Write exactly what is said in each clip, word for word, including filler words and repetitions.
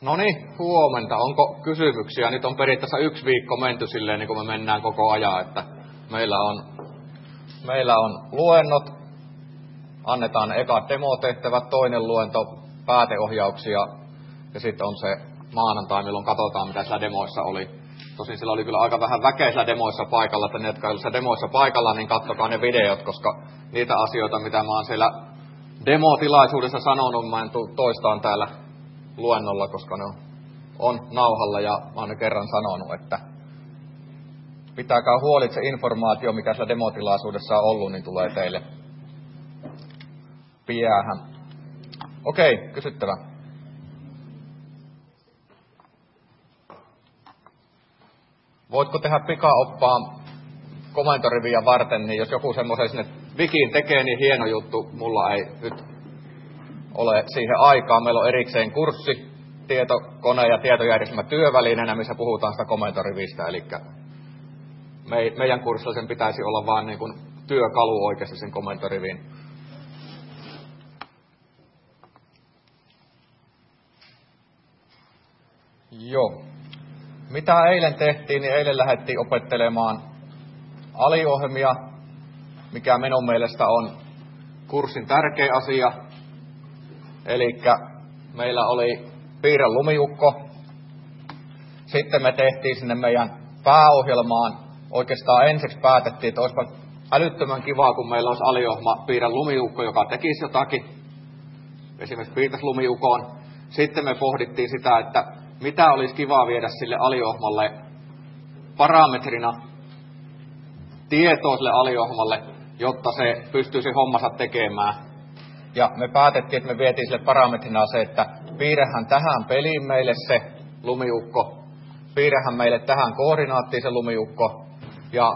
No niin, huomenta. Onko kysymyksiä? Nyt on periaatteessa yksi viikko menty silleen, niin kuin me mennään koko ajan, että meillä on, meillä on luennot, annetaan eka demotehtävät, toinen luento, pääteohjauksia ja sitten on se maanantai, milloin katsotaan, mitä siellä demoissa oli. Tosin sillä oli kyllä aika vähän väkeä siellä demoissa paikalla, että ne, jotka olivat demoissa paikalla, niin katsokaa ne videot, koska niitä asioita, mitä mä oon siellä demotilaisuudessa sanonut, mä en toistaan täällä luennolla, koska ne on, on nauhalla ja mä oon ne kerran sanonut, että pitäkää huoli, että se informaatio, mikä siellä demotilaisuudessa on ollut, niin tulee teille piäähän. Okei, kysyttävä. Voitko tehdä pikaoppaan komentoriviä varten, niin jos joku semmoisen sinne wikiin tekee, niin hieno juttu. Mulla ei nyt ole siihen aikaa. Meillä on erikseen kurssi, tietokone- ja tietojärjestelmä työvälineenä, missä puhutaan sitä komentorivistä. Eli me, meidän kurssilla sen pitäisi olla vaan niin kuin työkalu oikeasti sen komentoriviin. Joo. Mitä eilen tehtiin, niin eilen lähdettiin opettelemaan aliohjelmia, mikä minun mielestä on kurssin tärkeä asia. Eli meillä oli piirre lumiukko. Sitten me tehtiin sinne meidän pääohjelmaan. Oikeastaan ensiksi päätettiin, että olisipa älyttömän kivaa, kun meillä olisi aliohjelma piirre lumiukko, joka tekisi jotakin. Esimerkiksi piirtäisi lumiukoon. Sitten me pohdittiin sitä, että mitä olisi kivaa viedä sille aliohjelmalle parametrina tietoa sille aliohjelmalle, jotta se pystyisi hommansa tekemään. Ja me päätettiin, että me vietiin sille parametrina se, että piirrehän tähän peliin meille se lumiukko, piirrehän meille tähän koordinaattiin se lumiukko ja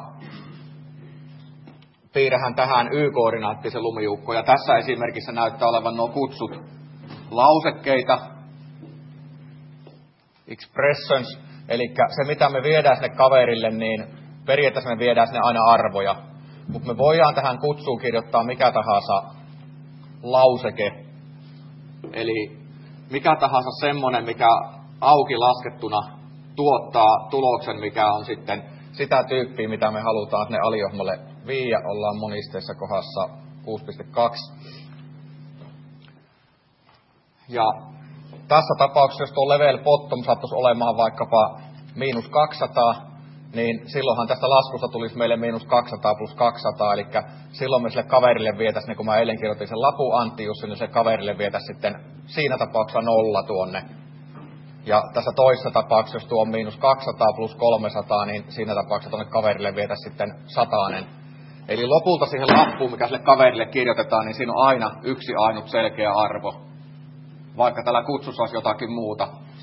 piirrehän tähän y-koordinaattiin se lumiukko. Ja tässä esimerkissä näyttää olevan nuo kutsut lausekkeita, expressions, eli se mitä me viedään sinne kaverille, niin periaatteessa me viedään sinne aina arvoja. Mutta me voidaan tähän kutsuun kirjoittaa mikä tahansa lauseke. Eli mikä tahansa semmoinen, mikä auki laskettuna tuottaa tuloksen, mikä on sitten sitä tyyppiä, mitä me halutaan sinne aliohjelmalle viiä. Ollaan monisteessa kohdassa kuusi piste kaksi. Ja tässä tapauksessa, jos tuo level bottom sattuisi olemaan vaikkapa miinus kaksisataa, niin silloinhan tästä laskusta tulisi meille miinus kaksisataa plus kaksisataa, eli silloin me sille kaverille vietäisiin, niin kun mä eilen kirjoitin sen lapun Antti Jussi, niin sille kaverille vietäisiin sitten siinä tapauksessa nolla tuonne. Ja tässä toisessa tapauksessa, jos tuo on miinus kaksisataa plus kolmesataa, niin siinä tapauksessa tuonne kaverille vietäisiin sitten satanen. Eli lopulta siihen lappuun, mikä sille kaverille kirjoitetaan, niin siinä on aina yksi ainut selkeä arvo, vaikka tällä kutsussa olisi jotakin muuta.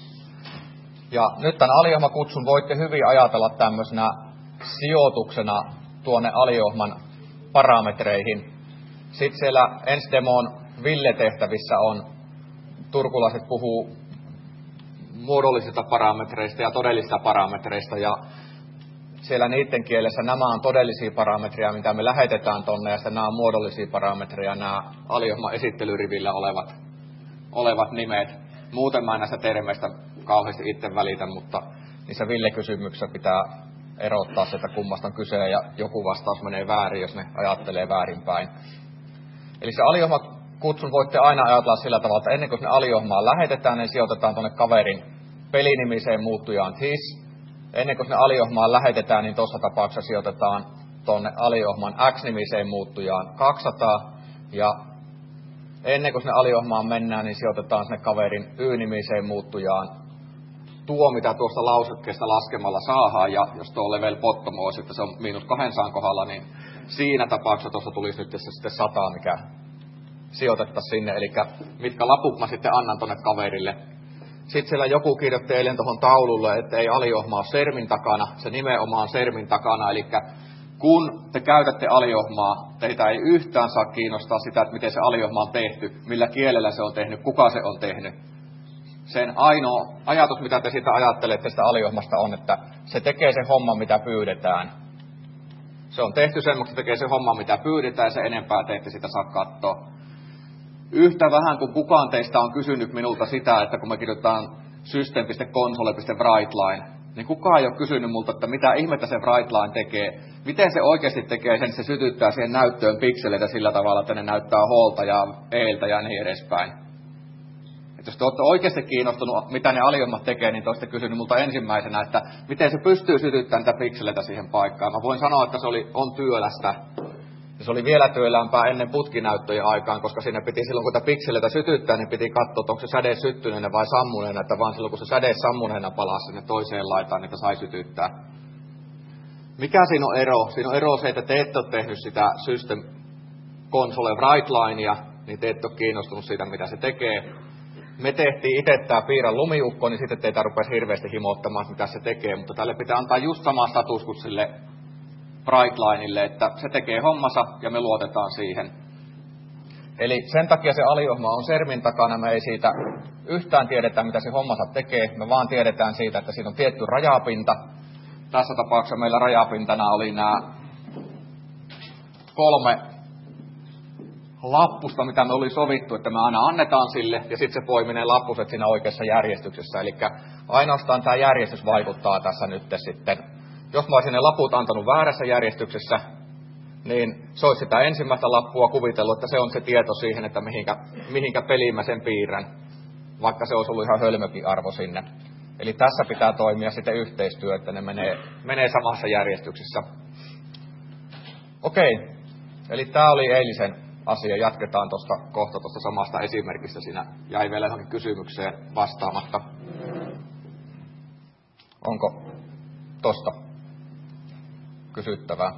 Ja nyt tämän aliohjelmakutsun voitte hyvin ajatella tämmöisenä sijoituksena tuonne aliohjelman parametreihin. Sitten siellä ensi demon Ville-tehtävissä on, turkulaiset puhuu muodollisista parametreista ja todellisista parametreista. Ja siellä niiden kielessä nämä on todellisia parametreja, mitä me lähetetään tonne, ja sitten nämä on muodollisia parametreja, nämä aliohjelman esittelyrivillä olevat, olevat nimet. Muuten mä en näistä termeistä kauheasti itse välitä, mutta niissä Ville-kysymyksissä pitää erottaa se, että kummasta on kyse, ja joku vastaus menee väärin, jos ne ajattelee väärinpäin. Eli se aliohjelmakutsun voitte aina ajatella sillä tavalla, että ennen kuin sinne aliohjelmaan lähetetään, niin sijoitetaan tuonne kaverin pelinimiseen muuttujaan his. Ennen kuin sinne aliohjelmaan lähetetään, niin tuossa tapauksessa sijoitetaan tuonne aliohjelman x-nimiseen muuttujaan kaksisataa, ja ennen kuin sinne aliohjelmaan mennään, niin sijoitetaan sinne kaverin y-nimiseen muuttujaan tuo, mitä tuosta lausekkeesta laskemalla saadaan, ja jos tuo level bottom olisi, että se on miinus kaksisataa kohdalla, niin siinä tapauksessa tuossa tulisi nyt sitten sata, mikä sijoitettaisiin sinne, eli mitkä laput mä sitten annan tuonne kaverille. Sitten siellä joku kirjoitti eilen tuohon taululle, että ei aliohjelma ole sermin takana, se nimenomaan on sermin takana, eli kun te käytätte aliohjelmaa, teitä ei yhtään saa kiinnostaa sitä, että miten se aliohjelma on tehty, millä kielellä se on tehnyt, kuka se on tehnyt. Sen ainoa ajatus, mitä te siitä ajattelette sitä aliohjelmasta on, että se tekee sen homman, mitä pyydetään. Se on tehty semmoista, että tekee se homma, mitä pyydetään, ja se enempää te ette sitä saa katsoa. Yhtä vähän kuin kukaan teistä on kysynyt minulta sitä, että kun me kirjoitetaan system piste console piste writeline, niin kukaan ei ole kysynyt multa, että mitä ihmettä se writeline tekee. Miten se oikeasti tekee sen, että se sytyttää siihen näyttöön pikseleitä sillä tavalla, että ne näyttää H:lta ja E:ltä ja niin edespäin. Et jos te olette oikeasti kiinnostunut, mitä ne aliohjelmat tekee, niin te olette kysynyt multa ensimmäisenä, että miten se pystyy sytyttämään niitä pikseleitä siihen paikkaan. Mä voin sanoa, että se oli, on työlästä. Ja se oli vielä työlämpää ennen putkinäyttöjen aikaan, koska siinä piti silloin, kun tätä pikseleitä sytyttää, niin piti katsoa, että onko se säde syttyneenä vai sammuneena, että vaan silloin, kun se säde sammuneena palaa sinne toiseen laitaan, niitä sai sytyttää. Mikä siinä on ero? Siinä on ero se, että te ette ole tehnyt sitä System Console Writelinea, niin te ette ole kiinnostunut siitä, mitä se tekee. Me tehtiin itse tämä Piiran lumiukko, niin sitten teitä rupesi hirveästi himoittamaan, mitä se tekee, mutta tälle pitää antaa just sama status kuin sille Brightlinelle, että se tekee hommansa ja me luotetaan siihen. Eli sen takia se aliohjelma on sermin takana, me ei siitä yhtään tiedetä, mitä se hommansa tekee, me vaan tiedetään siitä, että siinä on tietty rajapinta. Tässä tapauksessa meillä rajapintana oli nämä kolme lappusta, mitä me oli sovittu, että me aina annetaan sille, ja sitten se poimii ne lappuset siinä oikeassa järjestyksessä. Eli ainoastaan tämä järjestys vaikuttaa tässä nyt sitten. Jos mä olisin ne laput antanut väärässä järjestyksessä, niin se olisi sitä ensimmäistä lappua kuvitellut, että se on se tieto siihen, että mihinkä, mihinkä peliin mä sen piirrän, vaikka se olisi ollut ihan hölmökin arvo sinne. Eli tässä pitää toimia sitten yhteistyö, että ne menee, menee samassa järjestyksessä. Okei, eli tämä oli eilisen asia. Jatketaan tuosta kohta tuosta samasta esimerkistä. Siinä jäi vielä johonkin kysymykseen vastaamatta. Onko tuosta kysyttävää?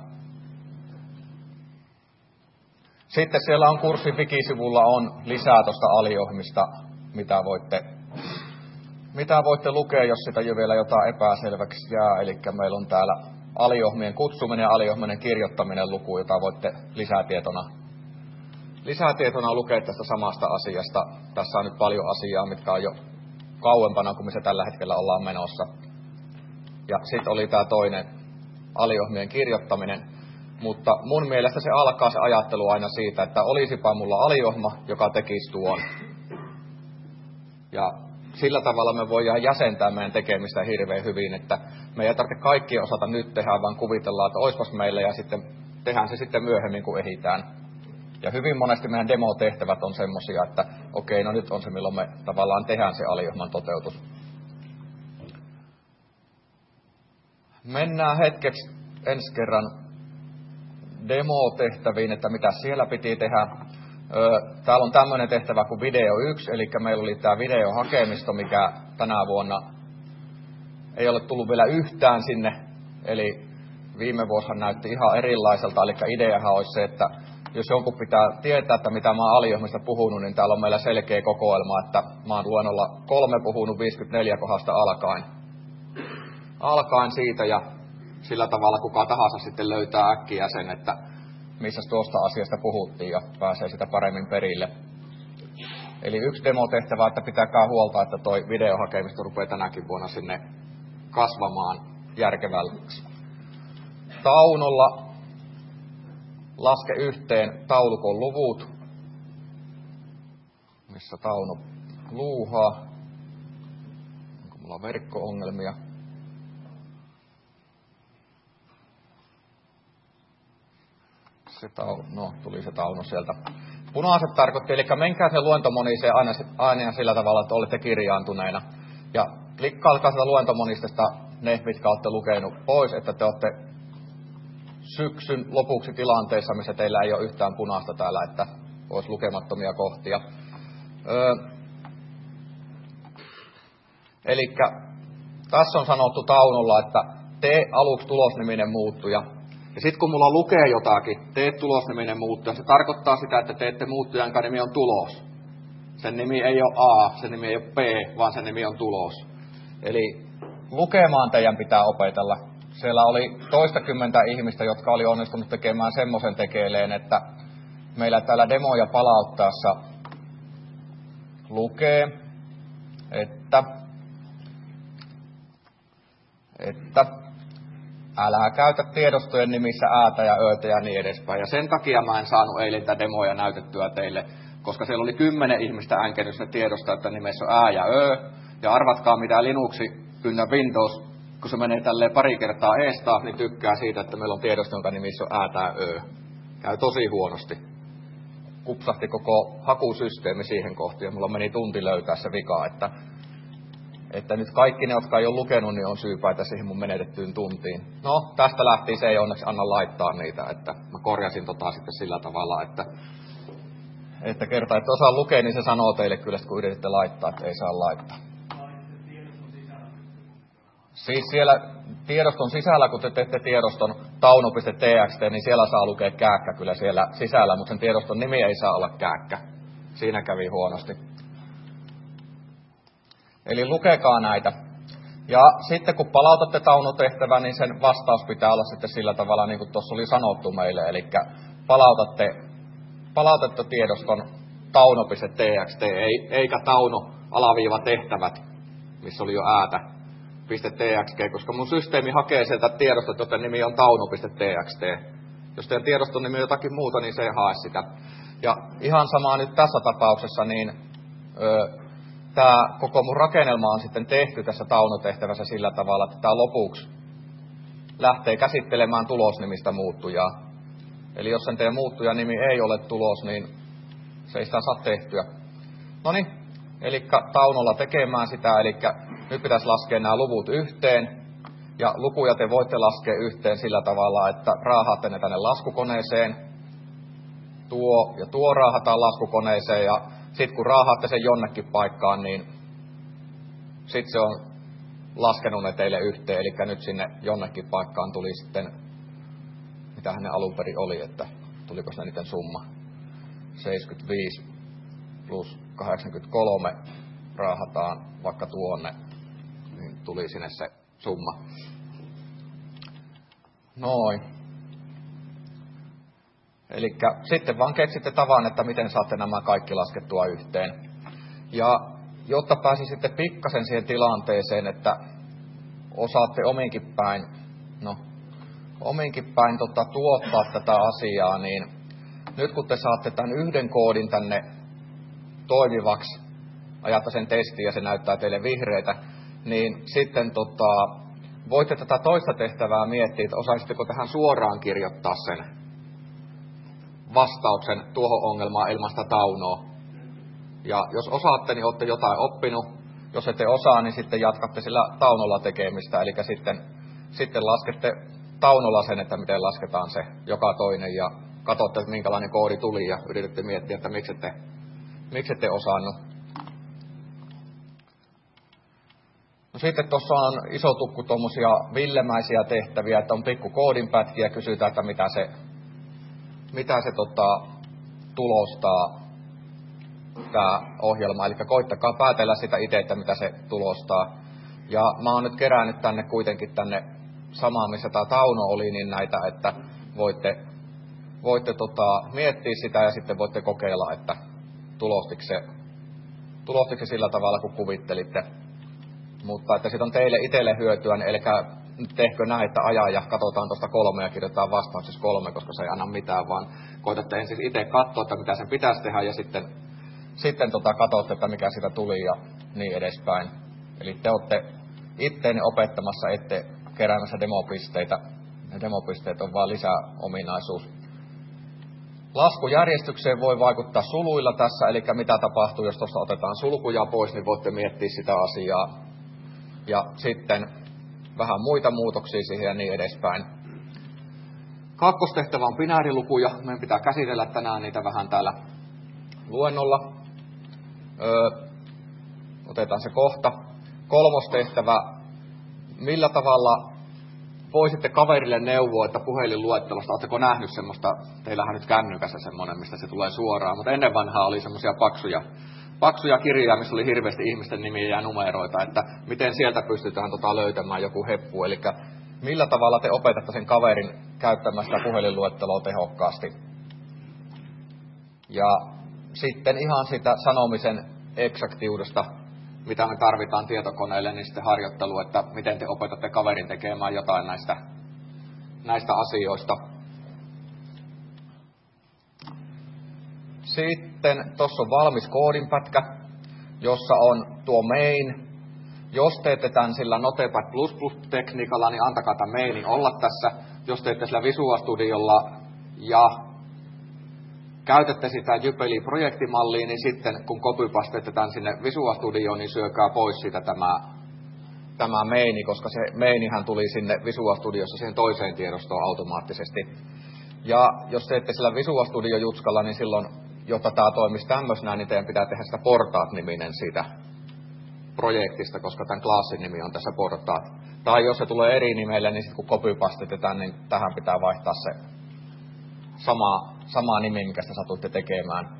Sitten siellä on kurssin wikisivulla on lisää tuosta aliohjelmista, mitä voitte, mitä voitte lukea, jos sitä jo vielä jotain epäselväksi jää. Eli meillä on täällä aliohjelmien kutsuminen ja aliohjelmien kirjoittaminen luku, jota voitte lisätietona, lisätietona lukea tästä samasta asiasta. Tässä on nyt paljon asiaa, mitkä on jo kauempana kuin missä tällä hetkellä ollaan menossa. Ja sitten oli tämä toinen aliohjelmien kirjoittaminen. Mutta mun mielestä se alkaa se ajattelu aina siitä, että olisipa mulla aliohjelma, joka tekisi tuon. Ja sillä tavalla me voidaan jäsentää meidän tekemistä hirveän hyvin, että me ei tarvitse kaikkia osata nyt tehdä, vaan kuvitellaan, että oispas meillä ja sitten tehdään se sitten myöhemmin, kun ehitään. Ja hyvin monesti meidän demotehtävät on semmoisia, että okei, no nyt on se, milloin me tavallaan tehdään se aliohjelman toteutus. Mennään hetkeksi ensi kerran demotehtäviin, että mitä siellä piti tehdä. Täällä on tämmöinen tehtävä kuin video yksi, eli meillä oli tämä videohakemisto, mikä tänä vuonna ei ole tullut vielä yhtään sinne. Eli viime vuosihan näytti ihan erilaiselta, eli ideahan olisi se, että jos jonkun pitää tietää, että mitä mä oon aliohjelmista puhunut, niin täällä on meillä selkeä kokoelma, että mä oon luennolla kolme puhunut viisikymmentäneljä kohdasta alkaen. Alkaen siitä ja sillä tavalla kuka tahansa sitten löytää äkkiä sen, että missä tuosta asiasta puhuttiin ja pääsee sitä paremmin perille. Eli yksi demotehtävä, että pitäkää huolta, että toi videohakemisto rupeaa tänäkin vuonna sinne kasvamaan järkevälliseksi. Taunolla laske yhteen taulukon luvut. Missä Tauno luuhaa? Onko mulla verkko-ongelmia? Se tauno, no, tuli se Tauno sieltä. Punaiset tarkoitti, eli menkää se luentomoniseen aina, aina sillä tavalla, että olette kirjaantuneina. Ja klikkailkaa sitä luentomonistesta ne, mitkä olette lukenut pois, että te olette syksyn lopuksi tilanteessa, missä teillä ei ole yhtään punaista täällä, että olisi lukemattomia kohtia. Öö, eli tässä on sanottu Taunolla, että tee aluksi tulosniminen muuttuja. Ja sitten kun mulla lukee jotakin, teet tulosniminen muuttuja, se tarkoittaa sitä, että teette muuttujan, jonka nimi on tulos. Sen nimi ei ole A, sen nimi ei ole B, vaan sen nimi on tulos. Eli lukemaan teidän pitää opetella. Siellä oli toistakymmentä ihmistä, jotka oli onnistunut tekemään semmoisen tekeleen, että meillä täällä demoja palauttaessa lukee, että, että älä käytä tiedostojen nimissä äätä ja öötä ja niin edespäin. Ja sen takia mä en saanut eilen tätä demoja näytettyä teille, koska siellä oli kymmenen ihmistä änkenyt ne tiedosta, että nimessä on ää ja ö. Ja arvatkaa mitä Linuxi ynnä Windows, kun se menee tälleen pari kertaa eesta, niin tykkää siitä, että meillä on tiedosto, jonka nimissä on ää tää ö. Käy tosi huonosti. Kupsahti koko hakusysteemi siihen kohtaan ja mulla meni tunti löytää se vika, että, että nyt kaikki ne, jotka ei ole lukenut, niin on syypäitä siihen mun menetettyyn tuntiin. No, tästä lähtien se ei onneksi anna laittaa niitä, että mä korjasin tota sitten sillä tavalla, että, että kerta, että osaa lukea, niin se sanoo teille kyllä, kun yrititte laittaa, että ei saa laittaa. Siis siellä tiedoston sisällä, kun te teette tiedoston tauno piste t x t, niin siellä saa lukea kääkkä kyllä siellä sisällä, mutta sen tiedoston nimi ei saa olla kääkkä. Siinä kävi huonosti. Eli lukekaa näitä. Ja sitten kun palautatte taunotehtävän, niin sen vastaus pitää olla sitten sillä tavalla, niin kuin tuossa oli sanottu meille. Eli palautatte, palautatte tiedoston tauno piste t x t, eikä tauno alaviiva tehtävät, missä oli jo äätä. .txt, koska mun systeemi hakee sieltä tiedostot, joten nimi on tauno piste t x t. Jos teidän tiedoston nimi on jotakin muuta, niin se ei hae sitä. Ja ihan samaa nyt tässä tapauksessa, niin tämä koko mun rakennelma on sitten tehty tässä taunotehtävässä sillä tavalla, että tämä lopuksi lähtee käsittelemään tulosnimistä muuttujaa. Eli jos sen teidän muuttujan nimi ei ole tulos, niin se ei sitä saa tehtyä. Noniin, eli taunolla tekemään sitä, eli nyt pitäisi laskea nämä luvut yhteen, ja lukuja te voitte laskea yhteen sillä tavalla, että raahaatte ne tänne laskukoneeseen, tuo ja tuo raahataan laskukoneeseen, ja sitten kun raahaatte sen jonnekin paikkaan, niin sitten se on laskenut ne teille yhteen, eli nyt sinne jonnekin paikkaan tuli sitten, mitähän ne alun perin oli, että tuliko se niiden summa, seitsemänkymmentäviisi plus kahdeksankymmentäkolme raahataan vaikka tuonne, niin tuli sinne se summa. Noin. Elikkä sitten vaan keksitte tavan, että miten saatte nämä kaikki laskettua yhteen. Ja jotta pääsisitte pikkasen siihen tilanteeseen, että osaatte ominkin päin, no, ominkin päin tota, tuottaa tätä asiaa, niin nyt kun te saatte tämän yhden koodin tänne toimivaksi, ajatte sen testiin ja se näyttää teille vihreitä, niin sitten tota, voitte tätä toista tehtävää miettiä, että osaisitteko tähän suoraan kirjoittaa sen vastauksen tuohon ongelmaan ilman sitä taunoa. Ja jos osaatte, niin olette jotain oppinut. Jos ette osaa, niin sitten jatkatte sillä taunolla tekemistä. Eli sitten, sitten laskette taunolla sen, että miten lasketaan se joka toinen. Ja katsotte, että minkälainen koodi tuli ja yritätte miettiä, että miksi ette, miksi ette osannut. No sitten tuossa on iso tukku tuommoisia villemäisiä tehtäviä, että on pikku koodinpätkiä ja kysytään, että mitä se, mitä se tota, tulostaa tämä ohjelma. Eli koittakaa päätellä sitä itse, että mitä se tulostaa. Ja mä oon nyt kerännyt tänne kuitenkin tänne samaan, missä tämä Tauno oli, niin näitä, että voitte, voitte tota, miettiä sitä ja sitten voitte kokeilla, että tulostiko se, tulostiko se sillä tavalla, kun kuvittelitte. Mutta että siitä on teille itselle hyötyä, niin eli nyt tehkö näin, että ajaa ja katsotaan tuosta kolme ja kirjoitetaan vastauksessa kolme, koska se ei anna mitään, vaan koitatte ensin itse katsoa, että mitä sen pitäisi tehdä ja sitten, sitten tota katsotte, että mikä siitä tuli ja niin edespäin. Eli te olette itteenne opettamassa, ette keräämässä demopisteitä. Ne demopisteet on vain lisäominaisuus. Laskujärjestykseen voi vaikuttaa suluilla tässä, eli mitä tapahtuu, jos tuossa otetaan sulkuja pois, niin voitte miettiä sitä asiaa. Ja sitten vähän muita muutoksia siihen ja niin edespäin. Kakkostehtävä on binäärilukuja. Meidän pitää käsitellä tänään niitä vähän täällä luennolla. Öö, otetaan se kohta. Kolmostehtävä. Millä tavalla voisitte kaverille neuvoa, että puhelinluettelosta, oletteko nähnyt semmoista, teillähän nyt kännykässä semmoinen, mistä se tulee suoraan, mutta ennen vanhaa oli semmoisia paksuja, paksuja kirjoja, missä oli hirveästi ihmisten nimiä ja numeroita, että miten sieltä pystytään tota löytämään joku heppu, eli millä tavalla te opetatte sen kaverin käyttämään sitä puhelinluetteloa tehokkaasti. Ja sitten ihan sitä sanomisen eksaktiudesta, mitä me tarvitaan tietokoneelle, niin sitten harjoittelu, että miten te opetatte kaverin tekemään jotain näistä, näistä asioista. Sitten tuossa on valmis koodinpätkä, jossa on tuo main Jos teette tämän sillä Notepad plus plus -tekniikalla, niin antakaa tämän mailin olla tässä. Jos teette sillä Visual Studiolla ja käytätte sitä Jypeli-projektimallia, niin sitten kun copypasteette tämän sinne Visual Studioon, niin syökää pois siitä tämä, tämä maini, koska se mainihän tuli sinne Visual Studiossa siihen toiseen tiedostoon automaattisesti. Ja jos teette sillä Visual Studio-jutskalla, niin silloin, jotta tämä toimisi tämmöisenä, niin teidän pitää tehdä sitä Portaat-niminen siitä projektista, koska tämän klassin nimi on tässä Portaat. Tai jos se tulee eri nimelle, niin sitten kun copypastetetaan, niin tähän pitää vaihtaa se sama, sama nimi, mikä sitä satuitte tekemään.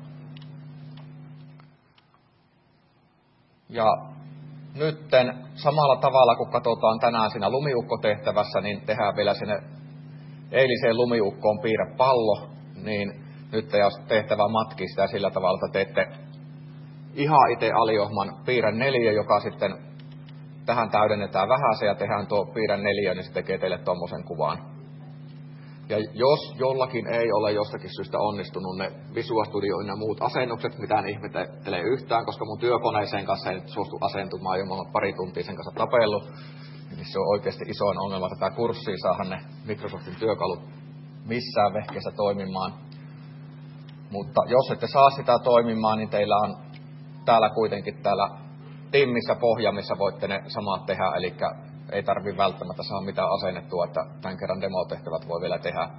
Ja nytten samalla tavalla, kun katsotaan tänään siinä lumiukkotehtävässä, niin tehdään vielä sinne eiliseen lumiukkoon piirrä pallo, niin nyt jos tehtävä matkii sitä sillä tavalla, että teette ihan itse aliohman piirrän neliö, joka sitten tähän täydennetään vähäsen ja tehdään tuo piirrän neliö, niin se tekee teille tommosen kuvan. Ja jos jollakin ei ole jostakin syystä onnistunut ne Visual Studio ja muut asennukset, mitään ihmettelee yhtään, koska mun työkoneeseen kanssa ei nyt suostu asentumaan, jo mä olen pari tuntia sen kanssa tapellut, niin se on oikeasti isoin ongelma, että tämä kurssi saadaan ne Microsoftin työkalut missään vehkeessä toimimaan. Mutta jos ette saa sitä toimimaan, niin teillä on täällä kuitenkin täällä Timmissä pohja, missä voitte ne samat tehdä, eli ei tarvitse välttämättä saada mitään asennettua, että tämän kerran demotehtävät voi vielä tehdä.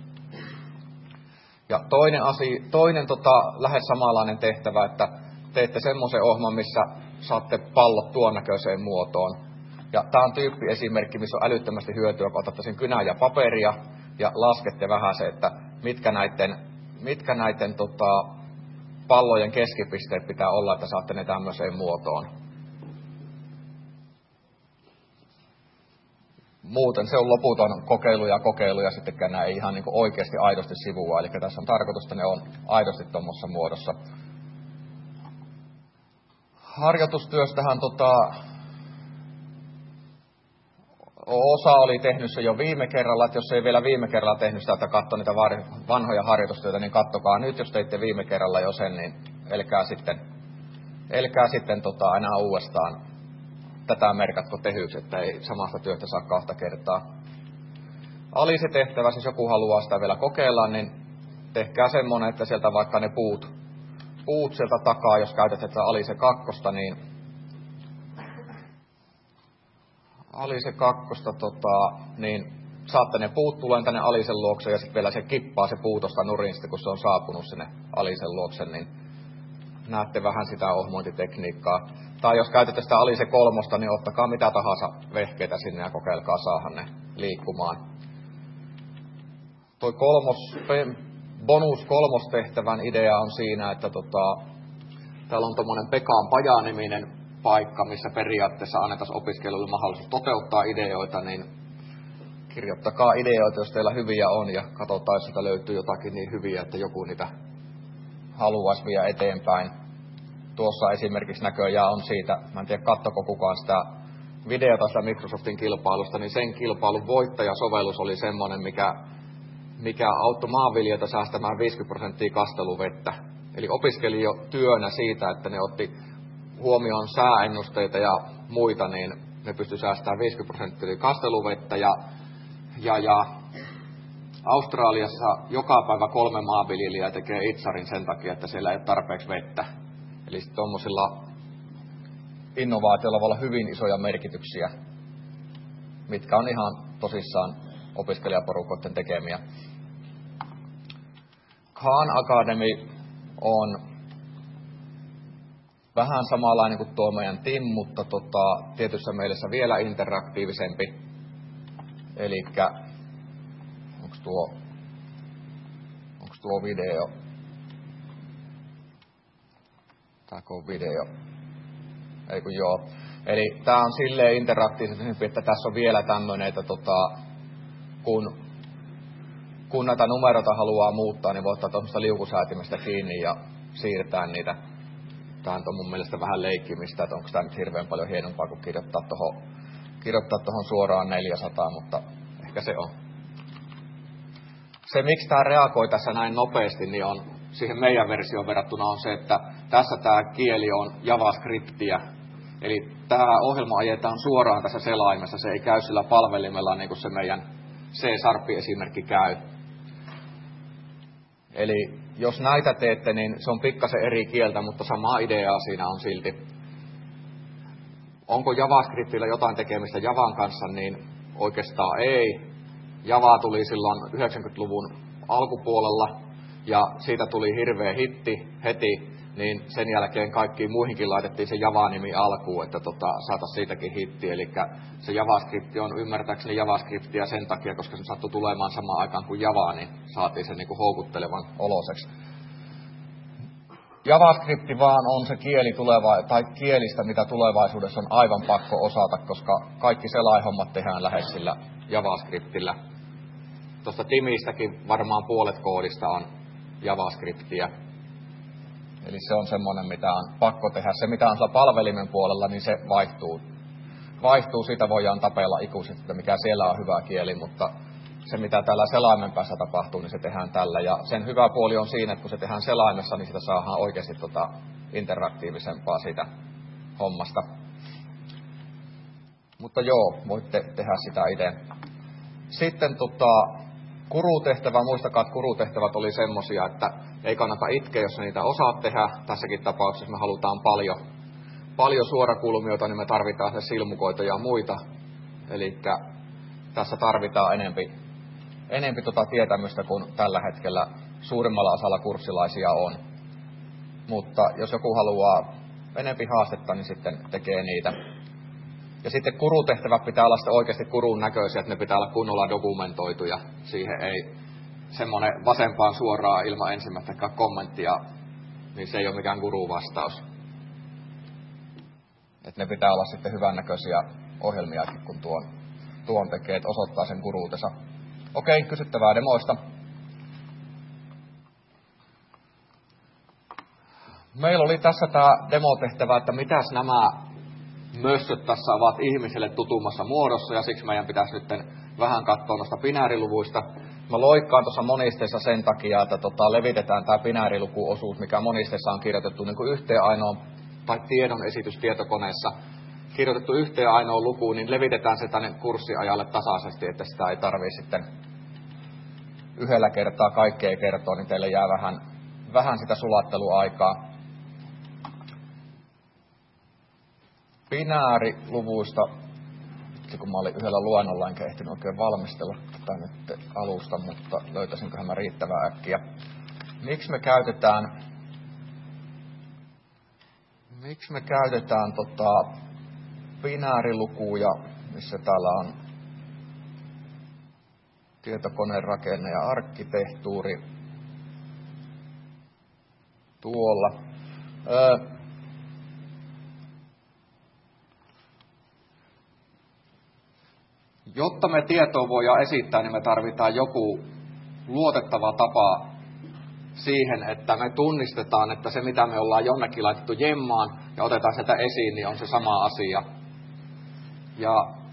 Ja toinen, asia, toinen tota, lähes samanlainen tehtävä, että teette semmoisen ohjelman, missä saatte pallot tuon näköiseen muotoon. Ja tämä on tyyppiesimerkki, missä on älyttömästi hyötyä, kun otatte sen kynän ja paperia ja laskette vähän se, että mitkä näiden, mitkä näiden tota, pallojen keskipisteet pitää olla, että saatte ne tämmöiseen muotoon. Muuten se on loputon kokeilu ja kokeilu ja sittenkään nämä ei ihan niin kuin oikeasti aidosti sivua. Eli tässä on tarkoitus, että ne on aidosti tuommoisessa muodossa. Harjoitustyöstähän tota, osa oli tehnyt se jo viime kerralla. Että jos ei vielä viime kerralla tehnyt sitä, että katso niitä vanhoja harjoitustyötä, niin kattokaa nyt. Jos teitte viime kerralla jo sen, niin elkää sitten, elkää sitten tota, enää uudestaan tätä merkatko tehyksi, että ei samasta työstä saa kahta kertaa. Alise-tehtävä, siis joku haluaa sitä vielä kokeilla, niin tehkää semmoinen, että sieltä vaikka ne puut, puut sieltä takaa, jos käytetään Alise kakkosta, niin Alise kakkosta, tota, niin saatte ne puut tuleen tänne Alisen luokse ja sitten vielä se kippaa se puu tuosta nurin, sitten kun se on saapunut sinne Alisen luokse, niin näette vähän sitä ohmointitekniikkaa. Tai jos käytätte sitä Alise kolmosta, niin ottakaa mitä tahansa vehkeitä sinne ja kokeilkaa saada ne liikkumaan. Toi kolmos, bonus kolmostehtävän idea on siinä, että tota, täällä on tommonen Pekan Paja-niminen paikka, missä periaatteessa annetaan opiskelijoille mahdollisuus toteuttaa ideoita, niin kirjoittakaa ideoita, jos teillä hyviä on, ja katsotaan, jos sieltä löytyy jotakin niin hyviä, että joku niitä haluaisi viedä eteenpäin. Tuossa esimerkiksi näköjään on siitä, mä en tiedä kattoko kukaan sitä videota sitä Microsoftin kilpailusta, niin sen kilpailun voittajasovellus oli semmoinen, mikä, mikä auttoi maanviljelijöitä säästämään viisikymmentä prosenttia kasteluvettä. Eli opiskeli jo työnä siitä, että ne otti huomioon sääennusteita ja muita, niin ne pystyi säästämään viisikymmentä prosenttia kasteluvettä. Ja, ja, ja Australiassa joka päivä kolme maanviljelijää tekee itsarin sen takia, että siellä ei ole tarpeeksi vettä. Eli tuommoisilla innovaatioilla voi olla hyvin isoja merkityksiä, mitkä on ihan tosissaan opiskelijaporukoiden tekemiä. Khan Academy on vähän samanlainen kuin tuo meidän Tim, mutta tota, tietyssä mielessä vielä interaktiivisempi. Eli onko tuo, onks tuo video? Tääkö on video? Ei kun joo. Eli tää on silleen interaktiivisempi, että tässä on vielä tämmönen, että tota, kun, kun näitä numeroita haluaa muuttaa, niin voi ottaa tuosta liukusäätimestä kiinni ja siirtää niitä. Tää on mun mielestä vähän leikkimistä, että onko tää nyt hirveän paljon hienompaa kuin kirjoittaa tohon, kirjoittaa tohon suoraan neljäsataa, mutta ehkä se on. Se, miksi tää reagoi tässä näin nopeasti, niin on siihen meidän versioon verrattuna on se, että tässä tämä kieli on JavaScriptia, Eli tämä ohjelma ajetaan suoraan tässä selaimessa, se ei käy sillä palvelimella niin kuin se meidän C-Sharp-esimerkki käy. Eli jos näitä teette, niin se on pikkasen eri kieltä, mutta samaa ideaa siinä on silti. Onko JavaScriptillä jotain tekemistä Javan kanssa, niin oikeastaan ei. Java tuli silloin yhdeksänkymmentäluvun alkupuolella ja siitä tuli hirveä hitti heti, niin sen jälkeen kaikkiin muihinkin laitettiin se Java-nimi alkuun, että tota, saataisiin siitäkin hitti. Eli se JavaScript on ymmärtääkseni JavaScriptia sen takia, koska se sattui tulemaan samaan aikaan kuin Java, niin saatiin sen niin kuin houkuttelevan oloseksi. JavaScript vaan on se kieli tuleva, tai kielistä, mitä tulevaisuudessa on aivan pakko osata, koska kaikki selainhommat tehdään lähes sillä JavaScriptillä. Tuosta Timistäkin varmaan puolet koodista on JavaScriptia. Eli se on semmoinen, mitä on pakko tehdä. Se, mitä on sillä palvelimen puolella, niin se vaihtuu. Vaihtuu, siitä voidaan tapella ikuisesti, että mikä siellä on hyvä kieli, mutta se, mitä täällä selaimen päässä tapahtuu, niin se tehdään tällä. Ja sen hyvä puoli on siinä, että kun se tehdään selaimessa, niin sitä saadaan oikeasti tota interaktiivisempaa siitä hommasta. Mutta joo, voitte tehdä sitä itse. Sitten tota, kurutehtävä, muistakaa, että kurutehtävät oli semmosia, että ei kannata itkeä, jos niitä osaat tehdä. Tässäkin tapauksessa me halutaan paljon, paljon suorakulmioita, niin me tarvitaan se silmukoita ja muita. Eli tässä tarvitaan enempi, enempi tota tietämystä kuin tällä hetkellä suurimmalla osalla kurssilaisia on. Mutta jos joku haluaa enempi haastetta, niin sitten tekee niitä. Ja sitten kurutehtävät pitää olla sitten oikeasti kurun näköisiä, että ne pitää olla kunnolla dokumentoituja. Siihen ei semmoinen vasempaan suoraan ilman ensimmäistäkään kommenttia, niin se ei ole mikään kuruvastaus. Että ne pitää olla sitten hyvännäköisiä ohjelmiakin, kun tuon, tuon tekee, että osoittaa sen kuruutensa. Okei, kysyttävää demoista. Meillä oli tässä tämä demotehtävä, että mitäs nämä mössöt tässä ovat ihmiselle tutummassa muodossa, ja siksi meidän pitäisi nyt vähän katsoa noista binääriluvuista. Mä loikkaan tuossa monisteessa sen takia, että tota, levitetään tämä binäärilukuosuus, mikä monisteessa on kirjoitettu niin kuin yhteen ainoan, tai tiedon esitys tietokoneessa, kirjoitettu yhteen ainoan lukuun, niin levitetään se tänne kurssiajalle tasaisesti, että sitä ei tarvitse sitten yhdellä kertaa kaikkea kertoa, niin teille jää vähän, vähän sitä sulatteluaikaa. Binääriluvuista, kun mä olin yhdellä luennolla, enkä ehtinyt oikein valmistella tätä nyt alusta, mutta löytäisinköhän mä riittävää äkkiä. Miksi me käytetään, miksi me käytetään tota binäärilukuja, missä täällä on tietokoneen rakenne ja arkkitehtuuri tuolla. Öö, Jotta me tietoa voidaan esittää, niin me tarvitaan joku luotettava tapa siihen, että me tunnistetaan, että se mitä me ollaan jonnekin laitettu jemmaan ja otetaan sitä esiin, niin on se sama asia. Ja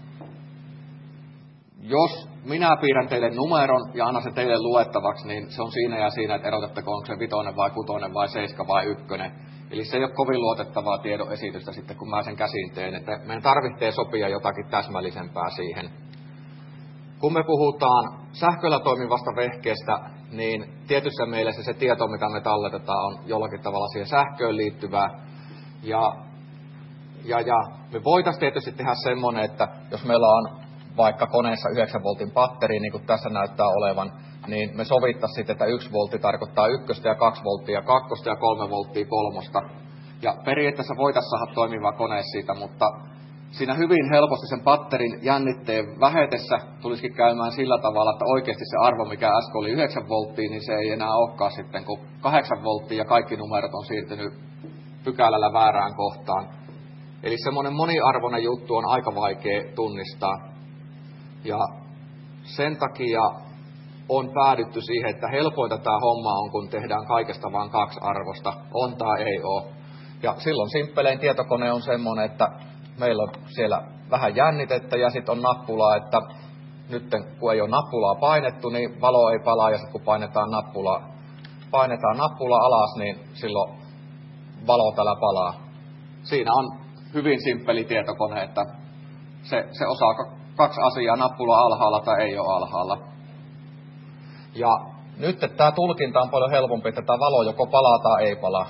jos minä piirrän teille numeron ja annan se teille luettavaksi, niin se on siinä ja siinä, että erotetteko onko se vitonen vai kutonen vai seiska vai ykkönen. Eli se ei ole kovin luotettavaa tiedon esitystä sitten, kun mä sen käsin teen. Että meidän tarvitsee sopia jotakin täsmällisempää siihen. Kun me puhutaan sähköllä toimivasta vehkeestä, niin tietyssä mielessä se tieto, mitä me talletetaan, on jollakin tavalla siihen sähköön liittyvää. Ja, ja, ja me voitaisiin tietysti tehdä semmoinen, että jos meillä on vaikka koneessa yhdeksän voltin batteri, niin kuin tässä näyttää olevan, niin me sovittaisiin sitten, että yksi voltti tarkoittaa ykköstä ja kaksi volttia kakkosta ja kolme volttia kolmosta. Ja periaatteessa voitaisiin saada toimiva kone siitä, mutta siinä hyvin helposti sen batterin jännitteen vähetessä tulisikin käymään sillä tavalla, että oikeasti se arvo, mikä äsken oli yhdeksän volttia, niin se ei enää olekaan sitten, kun kahdeksan volttia ja kaikki numerot on siirtynyt pykälällä väärään kohtaan. Eli semmoinen moniarvoinen juttu on aika vaikea tunnistaa. Ja sen takia on päädytty siihen, että helpointa tämä homma on, kun tehdään kaikesta vain kaksi arvosta, on tai ei ole. Ja silloin simppelein tietokone on semmoinen, että meillä on siellä vähän jännitettä ja sitten on nappulaa, että nyt kun ei ole nappulaa painettu, niin valo ei palaa, ja sitten kun painetaan nappulaa, painetaan nappula alas, niin silloin valo täällä palaa. Siinä on hyvin simppeli tietokone, että se, se osaa kaksi asiaa, nappula alhaalla tai ei ole alhaalla. Ja nyt että tämä tulkinta on paljon helpompi, että tämä valo joko palaa tai ei palaa.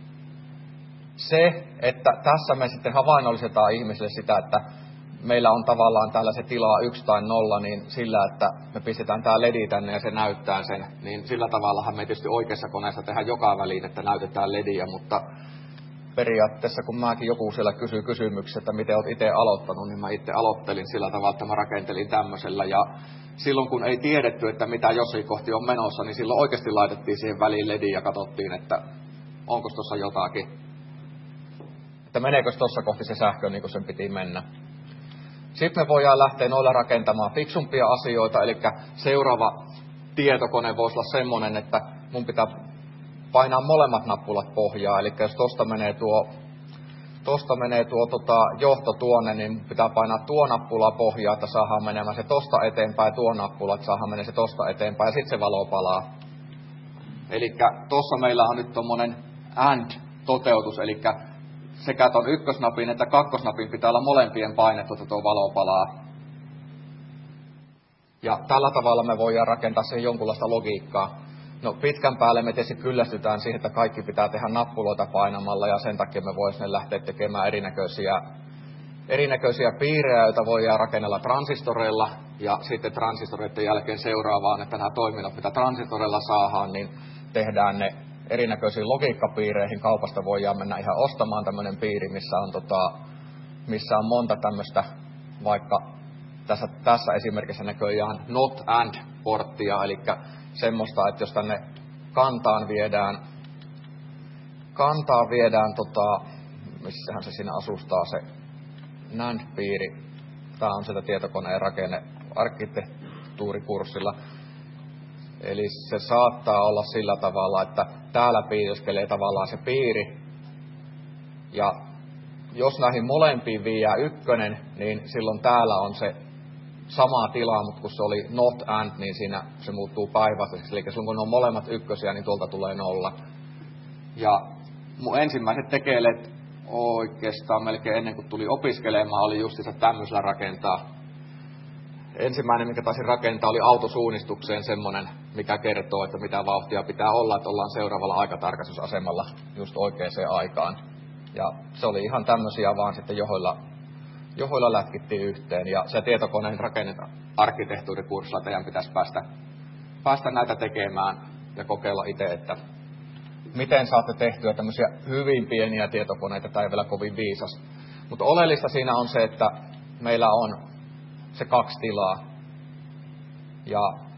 Se, että tässä me sitten havainnollisetaan ihmisille sitä, että meillä on tavallaan täällä se tilaa yksi tai nolla, niin sillä, että me pistetään tämä ledi tänne ja se näyttää sen, niin sillä tavallahan me tietysti oikeassa koneessa tehdään joka väliin, että näytetään lediä, mutta periaatteessa kun mäkin joku siellä kysyy kysymyksiä, että miten olet itse aloittanut, niin mä itse aloittelin sillä tavalla, että mä rakentelin tämmöisellä ja silloin kun ei tiedetty, että mitä jossain kohti on menossa, niin silloin oikeasti laitettiin siihen väliin lediä ja katsottiin, että onko tuossa jotakin. Että meneekö tuossa kohti se sähkö niin kuin sen piti mennä. Sitten me voidaan lähteä noilla rakentamaan fiksumpia asioita, eli seuraava tietokone voisi olla semmoinen, että mun pitää painaa molemmat nappulat pohjaa, eli jos tosta menee tuo, tosta menee tuo tota, johto tuonne, niin pitää painaa tuo nappula pohjaa, että saadaan menemään se tosta eteenpäin, tuo nappula, että saadaan menemään se tosta eteenpäin, ja sitten se valo palaa. Eli tuossa meillä on nyt tommonen AND-toteutus, eli sekä tuon ykkösnapin että kakkosnapin pitää olla molempien painettu, että tuo valo palaa. Ja tällä tavalla me voidaan rakentaa siihen jonkunlaista logiikkaa. No pitkän päälle me tietysti kyllästytään siihen, että kaikki pitää tehdä nappuloita painamalla ja sen takia me voisimme lähteä tekemään erinäköisiä, erinäköisiä piirejä, joita voidaan rakennella transistoreilla ja sitten transistoreiden jälkeen seuraavaan, että nämä toiminnot, mitä transistoreilla saadaan, niin tehdään ne erinäköisiin logiikkapiireihin. Kaupasta voidaan mennä ihan ostamaan tämmöinen piiri, missä on, tota, missä on monta tämmöistä, vaikka tässä, tässä esimerkissä näköjään not and porttia, eli semmoista, että jos tänne kantaan viedään, kantaan viedään, tota, missähän se siinä asustaa se N A N D-piiri, tämä on sitä tietokoneen rakenne arkkitehtuurikurssilla. Eli se saattaa olla sillä tavalla, että täällä piileskelee tavallaan se piiri. Ja jos näihin molempiin viiää ykkönen, niin silloin täällä on se sama tila, mutta kun se oli not and, niin siinä se muuttuu päinvastaiseksi. Eli silloin kun ne on molemmat ykkösiä, niin tuolta tulee nolla. Ja mun ensimmäiset tekeleet oikeastaan melkein ennen kuin tuli opiskelemaan, oli justiinsa tämmöisellä rakentaa. Ensimmäinen, mikä taisin rakentaa, oli autosuunnistukseen semmoinen, mikä kertoo, että mitä vauhtia pitää olla, että ollaan seuraavalla aikatarkastusasemalla just oikeaan aikaan. Ja se oli ihan tämmöisiä vaan sitten johoilla, johoilla lätkittiin yhteen. Ja se tietokoneen rakennet arkkitehtuurikurssilla teidän pitäisi päästä, päästä näitä tekemään ja kokeilla itse, että miten saatte tehtyä tämmöisiä hyvin pieniä tietokoneita, tai ei vielä kovin viisas. Mutta oleellista siinä on se, että meillä on se kaksi tilaa. Ja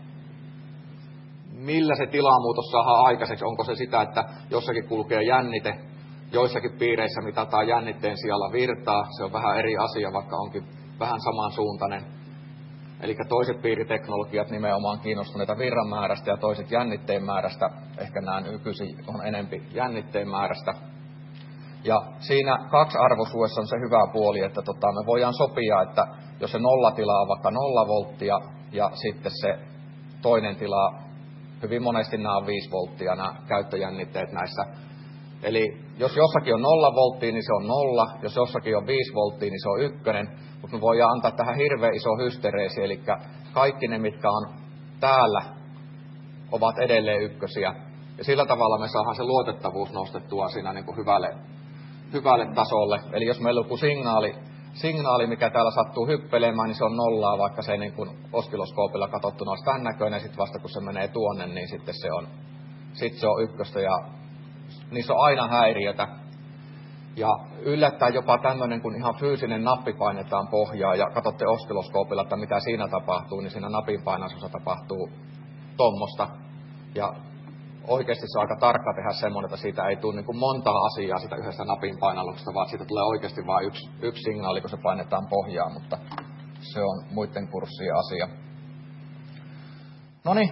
millä se tilamuutos saadaan aikaiseksi? Onko se sitä, että jossakin kulkee jännite, joissakin piireissä mitataan jännitteen sijalla virtaa. Se on vähän eri asia, vaikka onkin vähän samansuuntainen. Eli toiset piiriteknologiat nimenomaan kiinnostuneita virran määrästä ja toiset jännitteen määrästä. Ehkä nämä nykyisin on enempi jännitteen määrästä. Ja siinä kaksiarvoisuudessa on se hyvä puoli, että tota, me voidaan sopia, että jos se nollatila on vaikka nolla volttia ja sitten se toinen tila, hyvin monesti nämä on viisi volttia, nämä käyttöjännitteet näissä. Eli jos jossakin on nolla volttia, niin se on nolla, jos jossakin on viisi volttia, niin se on ykkönen, mutta me voidaan antaa tähän hirveän iso hystereesi, eli kaikki ne, mitkä on täällä, ovat edelleen ykkösiä. Ja sillä tavalla me saadaan se luotettavuus nostettua siinä niin kuin hyvälle, hyvälle tasolle. Eli jos meillä on joku signaali, signaali, mikä täällä sattuu hyppelemään, niin se on nollaa, vaikka se niin kuin oskiloskoopilla katsottuna olisi tämän näköinen, sitten vasta kun se menee tuonne, niin sitten se on, sitten se on ykköstä, ja niissä on aina häiriötä. Ja yllättäen jopa tämmöinen, kun ihan fyysinen nappi painetaan pohjaa, ja katsotte oskiloskoopilla, että mitä siinä tapahtuu, niin siinä napin painasussa tapahtuu tommosta. Ja oikeasti se on aika tarkka tehdä semmoinen, että siitä ei tule niin kuin montaa asiaa sitä yhdestä napin painalluksesta, vaan siitä tulee oikeasti vain yksi, yksi signaali, kun se painetaan pohjaan, mutta se on muiden kurssien asia. Noniin.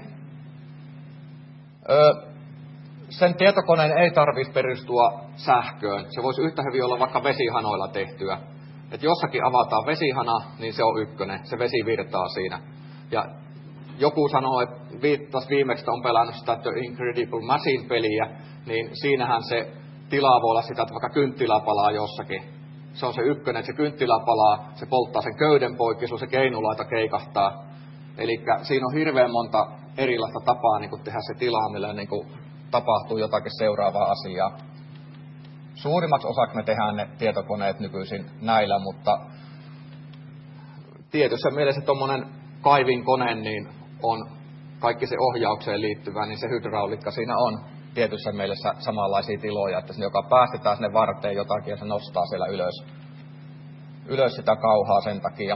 Öö, sen tietokoneen ei tarvitse perustua sähköön. Se voisi yhtä hyvin olla vaikka vesihanoilla tehtyä. Että jossakin avataan vesihana, niin se on ykkönen. Se vesi virtaa siinä. Ja joku sanoo, että viittasi viimeksi, on pelannut sitä The Incredible Machine-peliä, niin siinähän se tila voi olla sitä, että vaikka kynttilä palaa jossakin. se on se ykkönen, että se kynttilä palaa, se polttaa sen köyden poikki, se on se keinulaita keikahtaa. Eli siinä on hirveän monta erilaista tapaa niin kuin tehdä se tilaa, millä niin kuin tapahtuu jotakin seuraavaa asiaa. Suurimmaksi osaksi me tehdään ne tietokoneet nykyisin näillä, mutta tietyssä mielessä tuommoinen kaivinkone niin on kaikki se ohjaukseen liittyvä, niin se hydraulikka siinä on tietyssä mielessä samanlaisia tiloja, että se joka päästetään sinne varteen jotakin ja se nostaa siellä ylös, ylös sitä kauhaa sen takia.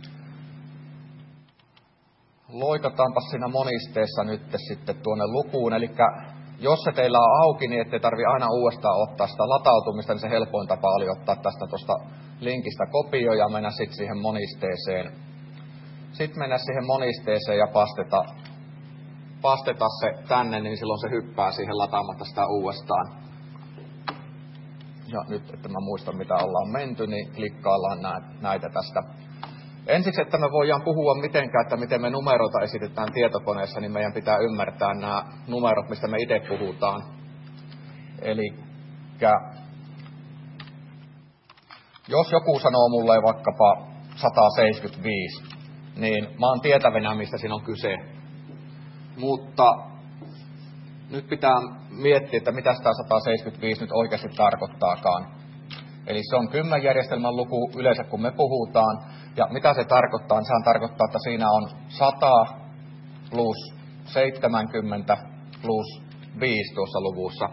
Loikataanpa siinä monisteessa nyt sitten tuonne lukuun, eli jos se teillä on auki, niin ettei tarvitse aina uudestaan ottaa sitä latautumista, niin se helpoin tapa oli ottaa tästä tuosta linkistä kopio ja mennä sitten siihen monisteeseen. Sitten mennä siihen monisteeseen ja pasteta, pasteta se tänne, niin silloin se hyppää siihen lataamatta sitä uudestaan. Ja nyt, että mä muistan mitä ollaan menty, niin klikkaillaan näitä tästä. Ensiksi, että me voidaan puhua mitenkään, että miten me numeroita esitetään tietokoneessa, niin meidän pitää ymmärtää nämä numerot, mistä me itse puhutaan. Eli jos joku sanoo mulle vaikkapa sata seitsemänkymmentäviisi, niin mä oon tietävinä, mistä siinä on kyse. Mutta nyt pitää miettiä, että mitä tämä sata seitsemänkymmentäviisi nyt oikeasti tarkoittaakaan. Eli se on kymmenjärjestelmän luku yleensä, kun me puhutaan. Ja mitä se tarkoittaa? Sehän tarkoittaa, että siinä on sata plus seitsemänkymmentä plus viisi tuossa luvussa.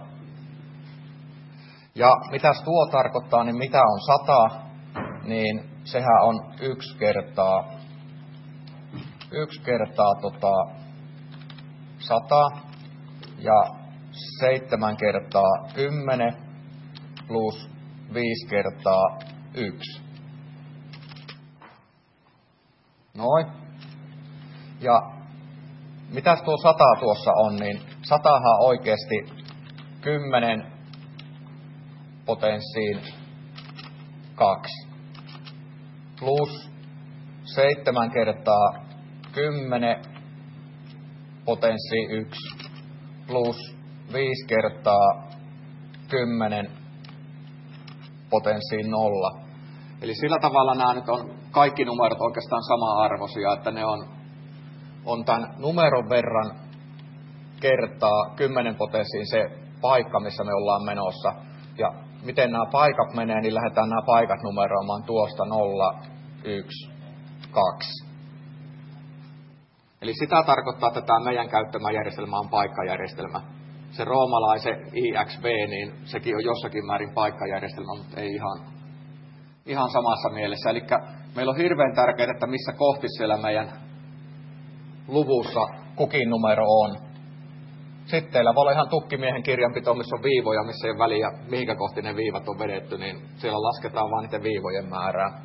Ja mitäs tuo tarkoittaa, niin mitä on sata, niin sehän on yksi kertaa, yksi kertaa tota, sata ja seitsemän kertaa kymmenen plus viisi kertaa yksi. Noin. Ja mitäs tuo sata tuossa on, niin satahan oikeasti kymmenen potenssiin kaksi. Plus seitsemän kertaa kymmenen potenssiin yksi. Plus viisi kertaa kymmenen potenssiin nolla. Eli sillä tavalla nämä nyt on kaikki numerot oikeastaan sama-arvoisia, että ne on, on tämän numeron verran kertaa kymmenen potenssiin se paikka, missä me ollaan menossa. Ja miten nämä paikat menee, niin lähdetään nämä paikat numeroimaan tuosta nolla, yksi, kaksi. Eli sitä tarkoittaa, että tämä meidän käyttämä järjestelmä on paikkajärjestelmä. Se roomalaisen I X V, niin sekin on jossakin määrin paikkajärjestelmä, mutta ei ihan, ihan samassa mielessä. Eli meillä on hirveän tärkeää, että missä kohti siellä meidän luvussa kukin numero on. Sitten teillä voi olla ihan tukkimiehen kirjanpito, missä on viivoja, missä ei ole väliä, mihinkä kohti ne viivat on vedetty, niin siellä lasketaan vain niiden viivojen määrää.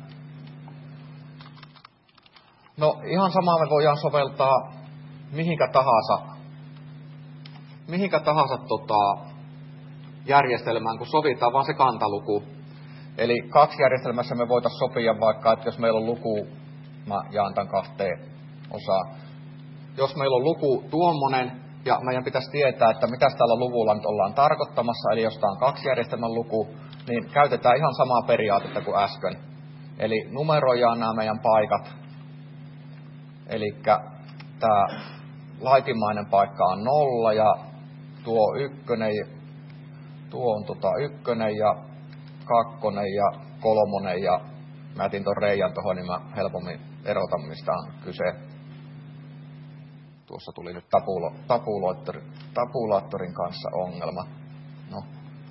No ihan samaa me voidaan soveltaa mihinkä tahansa, mihinkä tahansa tota, järjestelmään, kun sovitaan vaan se kantaluku. Eli kaksi järjestelmässä me voitaisiin sopia vaikka, että jos meillä on luku, mä jaan tämän kahteen osaan. Jos meillä on luku tuommoinen, ja meidän pitäisi tietää, että mitä tällä luvulla nyt ollaan tarkoittamassa, eli jos tämä on kaksi järjestelmän luku, niin käytetään ihan samaa periaatetta kuin äsken. Eli numeroidaan nämä meidän paikat. Eli tämä laitimmainen paikka on nolla, ja tuo ykkönen, tuo on tota ykkönen ja kakkonen ja kolmonen, ja mä jätin ton reijan tuohon, niin mä helpommin erotan, mistä on kyse. Tuossa tuli nyt tapulo, tapuloittori, tabulaattorin kanssa ongelma. No.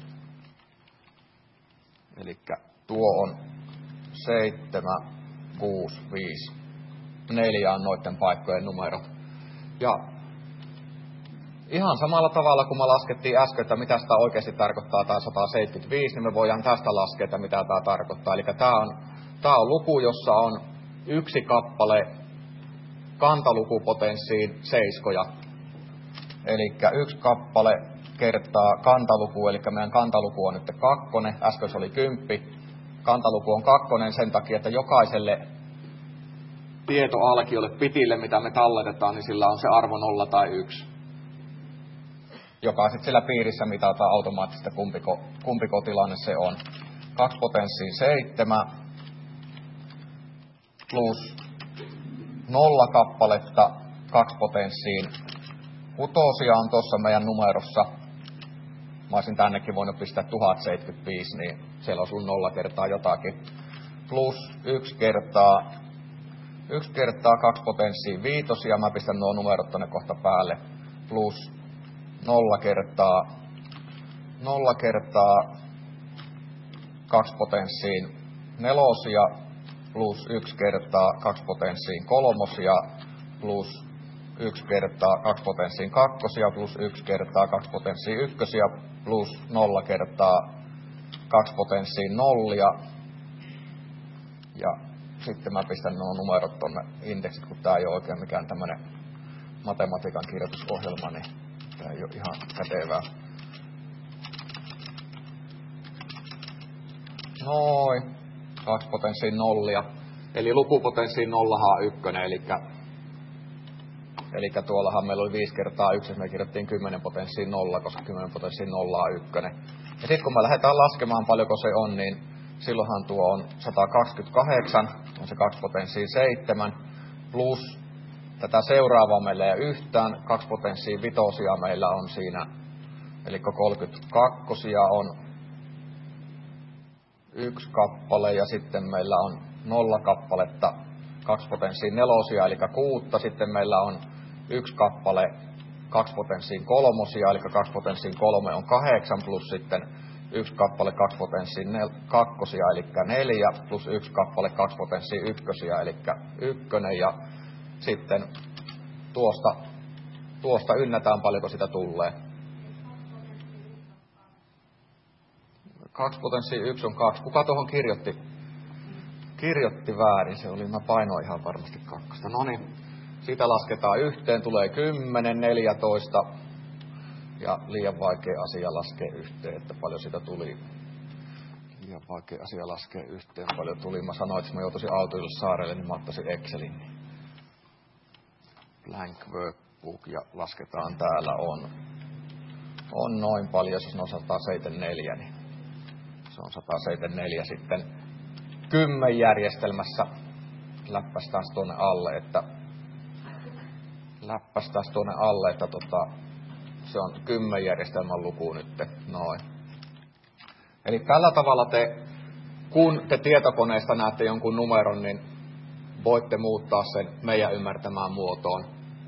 Elikkä tuo on seitsemän, kuusi, viisi. Neljä on noiden paikkojen numero. Ja ihan samalla tavalla, kun me laskettiin äsken, että mitä sitä oikeasti tarkoittaa tämä sata seitsemänkymmentäviisi, niin me voidaan tästä laskea, että mitä tämä tarkoittaa. Eli tämä on, tämä on luku, jossa on yksi kappale kantalukupotenssiin seiskoja. Eli yksi kappale kertaa kantaluku, eli meidän kantaluku on nyt kakkonen, äsken se oli kymppi. Kantaluku on kakkonen sen takia, että jokaiselle tietoalkiolle, pitille, mitä me talletetaan, niin sillä on se arvo nolla tai yksi. Joka sitten siellä piirissä mitataan automaattisesti, kumpiko, kumpiko tilanne se on. kaksi potenssiin seitsemän plus nolla kappaletta kaksi potenssiin kutosia on tuossa meidän numerossa. Mä olisin tännekin voinut pistää tuhat seitsemänkymmentäviisi, niin siellä on sun nolla kertaa jotakin. Plus yksi kertaa, yksi kertaa kaksi potenssiin viitosia, mä pistän nuo numerot tonne kohta päälle. Plus nolla kertaa, nolla kertaa kaksi potenssiin nelosia, plus yksi kertaa kaksi potenssiin kolmosia, plus yksi kertaa kaksi potenssiin kakkosia, plus yksi kertaa kaksi potenssiin ykkösiä, plus nolla kertaa kaksi potenssiin nollia. Ja sitten mä pistän nuo numerot tonne indeksit, kun tää ei ole oikein mikään tämmönen matematiikan kirjoitusohjelma, niin tää ei ole ihan kätevää. Noin. Kaksi potenssiin nollia. Eli lukupotenssiin nollahan on ykkönen, eli Eli tuollahan meillä oli viisi kertaa yksi, me kirjoittiin kymmenen potenssiin nolla, koska kymmenen potenssiin nolla on ykkönen. Ja sitten kun me lähdetään laskemaan paljonko se on, niin silloinhan tuo on sata kaksikymmentäkahdeksan, on se kaksi potenssiin seitsemän, plus tätä seuraavaa meillä ei yhtään, kaksi potenssiin vitosia meillä on siinä, eli kolmekymmentäkaksi on yksi kappale, ja sitten meillä on nolla kappaletta, kaksi potenssiin nelosia, eli kuutta, sitten meillä on yksi kappale, kaksi potenssiin kolmosia, eli kaksi potenssiin kolme on kahdeksan, plus sitten yksi kappale, kaksi potenssiin nel- kakkosia, eli neljä, plus yksi kappale, kaksi potenssiin ykkösiä, eli ykkönen, ja sitten tuosta, tuosta ynnätään paljonko sitä tulee. Kaksi potenssiin yksi on kaksi. Kuka tuohon kirjoitti? Kirjoitti väärin, se oli, mä painoin ihan varmasti kakkosta. No niin, sitä lasketaan yhteen, tulee kymmenen, neljätoista. Ja liian vaikea asia laskea yhteen, että paljon sitä tuli. Liian vaikea asia laskea yhteen, paljon tuli. Mä sanoin, että jos mä joutuisin autoille saarelle, niin mä ottaisin Excelin. Blank workbook ja lasketaan täällä on. On noin paljon, jos on sata seitsemänkymmentäneljä, niin se on sata seitsemänkymmentäneljä sitten kymmenjärjestelmässä. Läppästään tuonne alle, että läppästään tuonne alle, että tota, se on kymmenjärjestelmän luku nyt. Noin. Eli tällä tavalla te, kun te tietokoneesta näette jonkun numeron, niin voitte muuttaa sen meidän ymmärtämään muotoon.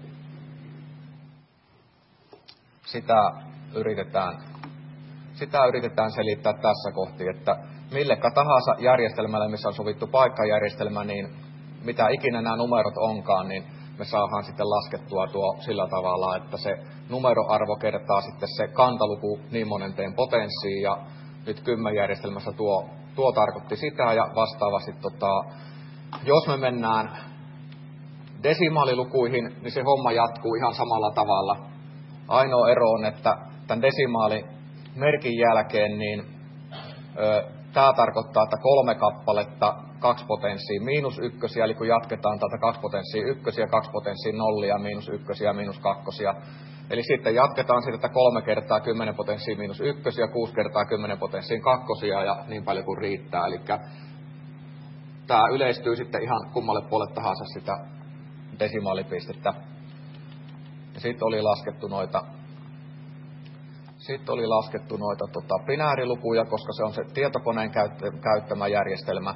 Sitä yritetään, sitä yritetään selittää tässä kohti, että millekä tahansa järjestelmälle, missä on sovittu paikkajärjestelmä, niin mitä ikinä nämä numerot onkaan, niin me saadaan sitten laskettua tuo sillä tavalla, että se numeroarvo kertaa sitten se kantaluku niin monenteen potenssiin, ja nyt kymmenjärjestelmässä tuo, tuo tarkoitti sitä, ja vastaavasti tota, jos me mennään desimaalilukuihin, niin se homma jatkuu ihan samalla tavalla. Ainoa ero on, että tämän desimaalimerkin jälkeen niin tämä tarkoittaa, että kolme kappaletta kaksi potenssiin miinus ykkösiä, eli kun jatketaan täältä kaksi potenssiin ykkösiä, kaksi potenssiin nollia, miinus ykkösiä, miinus kakkosia. Eli sitten jatketaan siitä, että kolme kertaa kymmenen potenssiin miinus ykkösiä, kuusi kertaa kymmenen potenssiin kakkosia ja niin paljon kuin riittää. Eli tämä yleistyy sitten ihan kummalle puolelle tahansa sitä desimaalipistettä. Ja sitten oli laskettu noita Sitten oli laskettu noita tota, binäärilukuja, koska se on se tietokoneen käyttämä järjestelmä.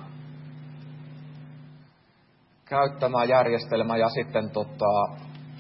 Käyttämä järjestelmä ja sitten tota,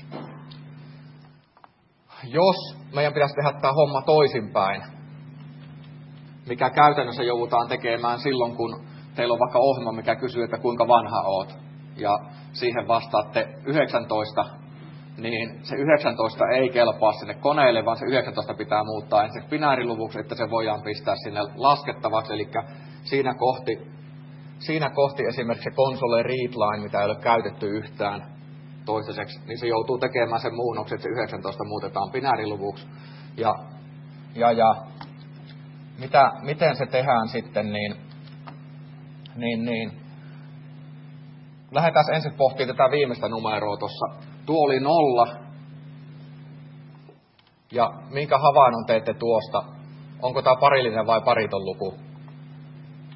jos meidän pitäisi tehdä tämä homma toisinpäin, mikä käytännössä joudutaan tekemään silloin, kun teillä on vaikka ohjelma, mikä kysyy, että kuinka vanha oot, ja siihen vastaatte yhdeksäntoista, niin se yhdeksäntoista ei kelpaa sinne koneelle, vaan se yhdeksäntoista pitää muuttaa ensin binääriluvuksi, että se voidaan pistää sinne laskettavaksi. Eli siinä kohti, siinä kohti esimerkiksi se console readline, mitä ei ole käytetty yhtään toistaiseksi, niin se joutuu tekemään sen muunnoksen, että se yhdeksäntoista muutetaan binääriluvuksi. Ja, ja, ja mitä, miten se tehdään sitten, niin, niin, niin. lähdetään ensin pohtimaan tätä viimeistä numeroa tuossa. Tuo oli nolla. Ja minkä havainnon teette tuosta? Onko tämä parillinen vai pariton luku?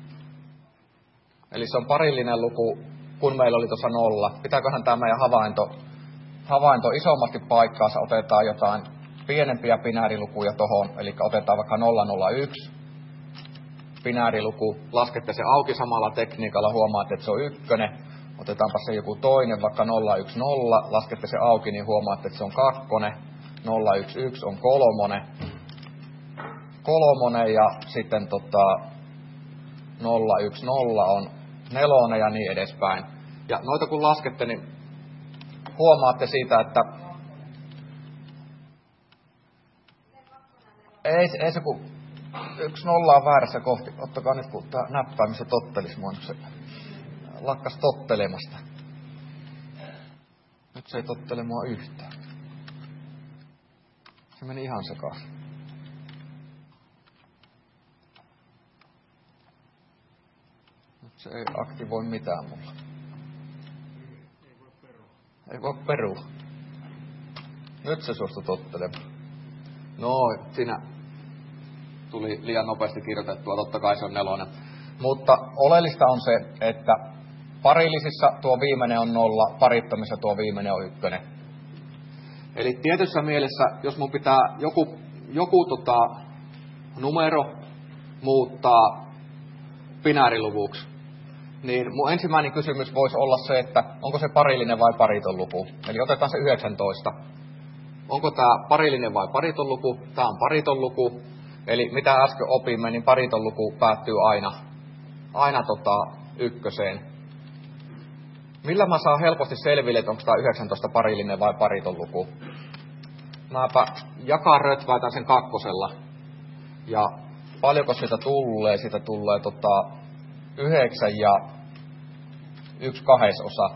Eli se on parillinen luku, kun meillä oli tuossa nolla. Pitääköhän tämä meidän havainto, havainto isommasti paikkaansa, otetaan jotain pienempiä binäärilukuja tohon, eli otetaan vaikka nolla nolla yksi binääriluku, laskette se auki samalla tekniikalla, huomaatte, että se on ykkönen. Otetaanpa se joku toinen, vaikka nolla yksi nolla, laskette se auki, niin huomaatte, että se on kakkonen. nolla yksi yksi on kolmonen. Kolmonen ja sitten tota, nolla yksi nolla on nelonen ja niin edespäin. Ja noita kun laskette, niin huomaatte siitä, että ei, ei se kun yksi nolla on väärässä kohti. Ottakaa nyt, kun tämä näppäimissä tottelisi mua, se lakkas tottelemasta. Nyt se ei tottele mua yhtään. Se meni ihan sekaisin. Nyt se ei aktivoi mitään mulla. Ei voi perua. Nyt se suostui tottelemaan. No, siinä tuli liian nopeasti kirjoitettua, totta kai se on nelonen. Mutta oleellista on se, että parillisissa tuo viimeinen on nolla, parittomissa tuo viimeinen on ykkönen. Eli tietyssä mielessä, jos mun pitää joku, joku tota, numero muuttaa binääriluvuksi, niin mun ensimmäinen kysymys voisi olla se, että onko se parillinen vai pariton luku. Eli otetaan se yhdeksäntoista. Onko tämä parillinen vai pariton luku? Tämä on pariton luku. Eli mitä äsken opimme, niin pariton luku päättyy aina, aina tota, ykköseen. Millä mä saan helposti selville, että onko tämä yhdeksäntoista parillinen vai pariton luku? Mäpä jakaa rötväitän sen kakkosella. Ja paljonko sitä tulee? Sitä tulee tota, yhdeksän ja yksi kahdeksasosa.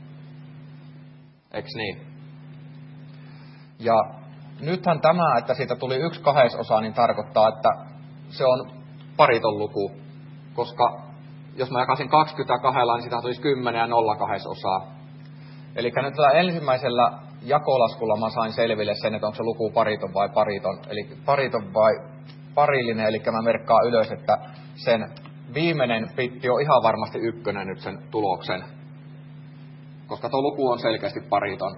Eiks niin? Ja nythän tämä, että siitä tuli yksi kahdeksasosa, niin tarkoittaa, että se on pariton luku. Koska jos mä jakaisin kaksikymmentäkaksi, niin siitä tulisi kymmenen ja nolla kahdeksasosaa. Eli nyt tällä ensimmäisellä jakolaskulla mä sain selville sen, että onko se luku pariton vai pariton. Eli pariton vai parillinen, eli mä merkkaan ylös, että sen viimeinen bitti on ihan varmasti ykkönen nyt sen tuloksen. Koska tuo luku on selkeästi pariton.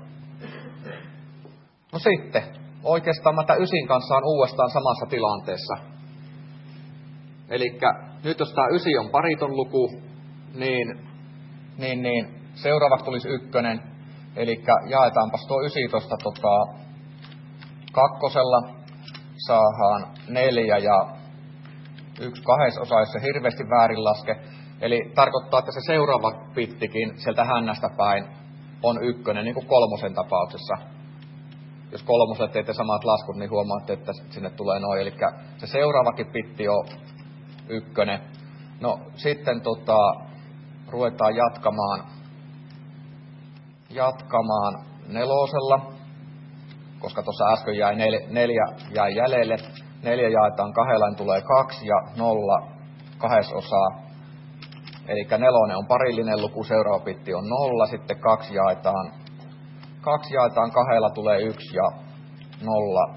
No sitten, oikeastaan mä tämän ysin kanssa on uudestaan samassa tilanteessa. Elikkä nyt jos tämä ysi on pariton luku, niin, niin, niin seuraavaksi tulisi ykkönen. Elikkä jaetaanpas tuo yksitoista tota, kakkosella, saadaan neljä ja yksi kahdeksasosa, jos se hirveästi väärin laske. Eli tarkoittaa, että se seuraava bittikin sieltä hännästä päin on ykkönen, niin kuin kolmosen tapauksessa. Jos kolmoselle teette samat laskut, niin huomaatte, että sinne tulee noin. Eli se seuraavakin bitti on ykkönen. No sitten tota, ruvetaan jatkamaan, jatkamaan nelosella, koska tuossa äsken jäi nel, neljä jäi jäljelle. Neljä jaetaan kahdella, niin tulee kaksi ja nolla kahdeksasosaa. Eli nelonen on parillinen luku, seuraava bitti on nolla, sitten kaksi jaetaan, kaksi jaetaan kahdella, tulee yksi ja nolla,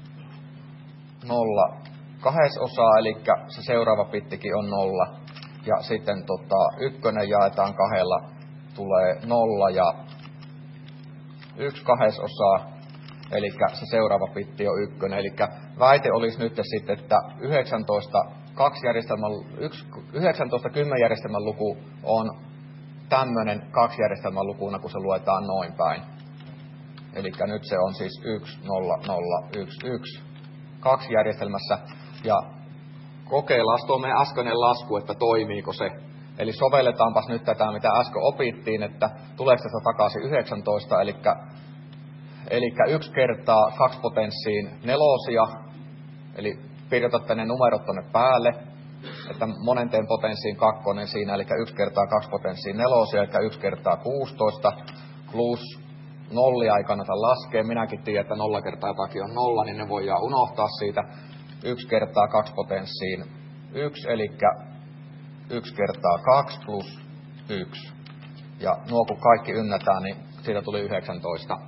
nolla kahdeksasosaa, eli se seuraava bittikin on nolla. Ja sitten tota, ykkönen jaetaan kahdella, tulee nolla ja yksi kahdeksasosaa, eli se seuraava bitti on ykkönen. Eli väite olisi nyt sitten, että yhdeksäntoista, kaksi järjestelmän, yksi, yhdeksäntoista kymmenen järjestelmän luku on tämmöinen kaksi järjestelmän lukuna, kun se luetaan noin päin. Eli nyt se on siis yksi, nolla, nolla, yksi, yksi, kaksi järjestelmässä. Ja kokeillaan tuo meidän äskeinen lasku, että toimiiko se. Eli sovelletaanpas nyt tätä, mitä äsken opittiin, että tuleeko tästä takaisin yhdeksäntoista, eli, eli yksi kertaa kaksi potenssiin nelosia, eli kirjoitatte ne numerot tonne päälle, että monenteen potenssiin kakkonen siinä, eli yksi kertaa kaksi potenssiin nelosia, eli yksi kertaa kuusitoista, plus nollia ei kannata laskea. Minäkin tiedän, että nolla kertaa jotakin on nolla, niin ne voidaan unohtaa siitä. Yksi kertaa kaksi potenssiin yksi, eli yksi kertaa kaksi plus yksi. Ja nuo kun kaikki ynnätään, niin siitä tuli yhdeksäntoista.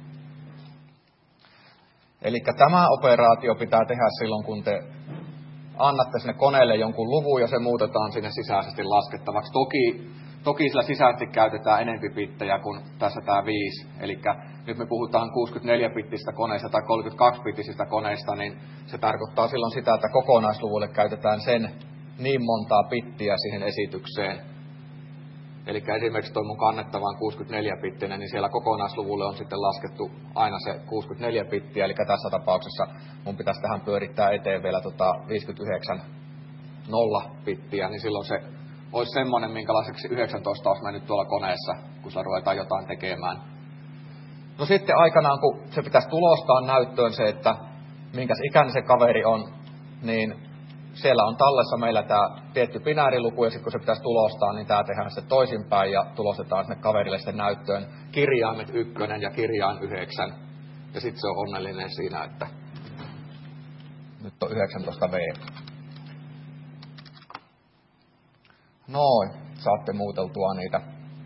Eli tämä operaatio pitää tehdä silloin, kun te annatte sinne koneelle jonkun luvun ja se muutetaan sinne sisäisesti laskettavaksi. Toki, toki sillä sisäisesti käytetään enempi bittejä kuin tässä tämä viisi. Eli nyt me puhutaan kuusikymmentäneljä-bittisistä koneista tai kolmekymmentäkaksi-bittisistä koneista, niin se tarkoittaa silloin sitä, että kokonaisluvulle käytetään sen niin montaa bittiä siihen esitykseen. Eli esimerkiksi tuo mun kannettavan kuusikymmentäneljä-bittinen, niin siellä kokonaisluvulle on sitten laskettu aina se kuusikymmentäneljä bittiä, eli tässä tapauksessa mun pitäisi tähän pyörittää eteen vielä tota viisikymmentäyhdeksän nolla bittiä, niin silloin se olisi semmoinen, minkälaiseksi yhdeksäntoista olisi mennyt tuolla koneessa, kun sillä ruvetaan jotain tekemään. No sitten aikanaan, kun se pitäisi tulostaa näyttöön se, että minkäs ikäinen se kaveri on, niin siellä on tallessa meillä tämä tietty binääriluku, ja sitten kun se pitäisi tulostaa, niin tämä tehdään sitten toisinpäin, ja tulostetaan sinne kaverille sitten näyttöön kirjaimet ykkönen ja kirjain yhdeksän. Ja sitten se on onnellinen siinä, että nyt on yhdeksäntoista V. Noin, saatte muuteltua niitä.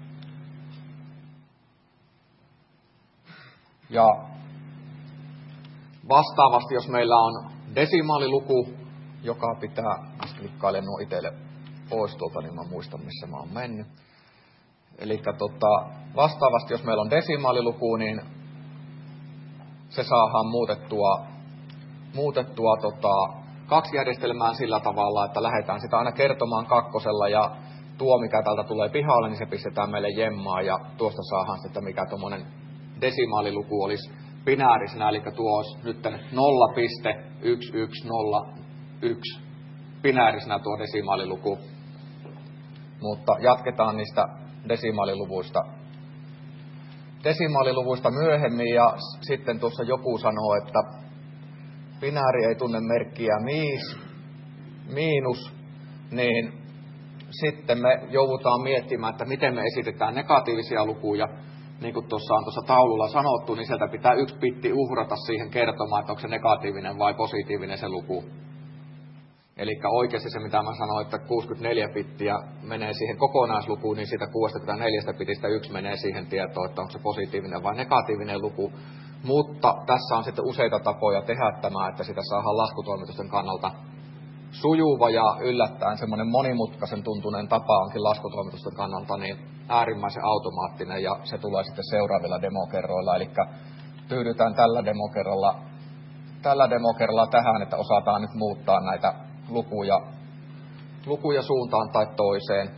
Ja vastaavasti, jos meillä on desimaaliluku, joka pitää, klikkailen nuo itselle pois tuolta, niin mä muistan, missä mä oon mennyt. Eli tota, vastaavasti, jos meillä on desimaaliluku, niin se saadaan muutettua, muutettua tota, kaksi järjestelmää sillä tavalla, että lähdetään sitä aina kertomaan kakkosella, ja tuo, mikä täältä tulee pihalle, niin se pistetään meille jemmaan, ja tuosta saadaan sitten, mikä tuommoinen desimaaliluku olisi binäärisenä, eli tuo olisi nyt nolla pilkku yksi yksi nolla yksi binäärisenä tuo desimaaliluku. Mutta jatketaan niistä desimaaliluvuista. Desimaaliluvuista myöhemmin, ja sitten tuossa joku sanoo, että binääri ei tunne merkkiä miis, miinus, niin sitten me joudutaan miettimään, että miten me esitetään negatiivisia lukuja. Niin kuin tuossa on tuossa taululla sanottu, niin sieltä pitää yksi bitti uhrata siihen kertomaan, että onko se negatiivinen vai positiivinen se luku. Eli oikeasti se, mitä mä sanoin, että kuusikymmentäneljä bittiä menee siihen kokonaislukuun, niin siitä kuusikymmentäneljä bitistä yksi menee siihen tietoon, että onko se positiivinen vai negatiivinen luku. Mutta tässä on sitten useita tapoja tehdä tämä, että sitä saadaan laskutoimitusten kannalta sujuva ja yllättäen semmoinen monimutkaisen tuntuneen tapa onkin laskutoimitusten kannalta niin äärimmäisen automaattinen, ja se tulee sitten seuraavilla demokerroilla. Eli tyydytään tällä demokerralla, tällä demokerralla tähän, että osataan nyt muuttaa näitä lukuja, lukuja suuntaan tai toiseen.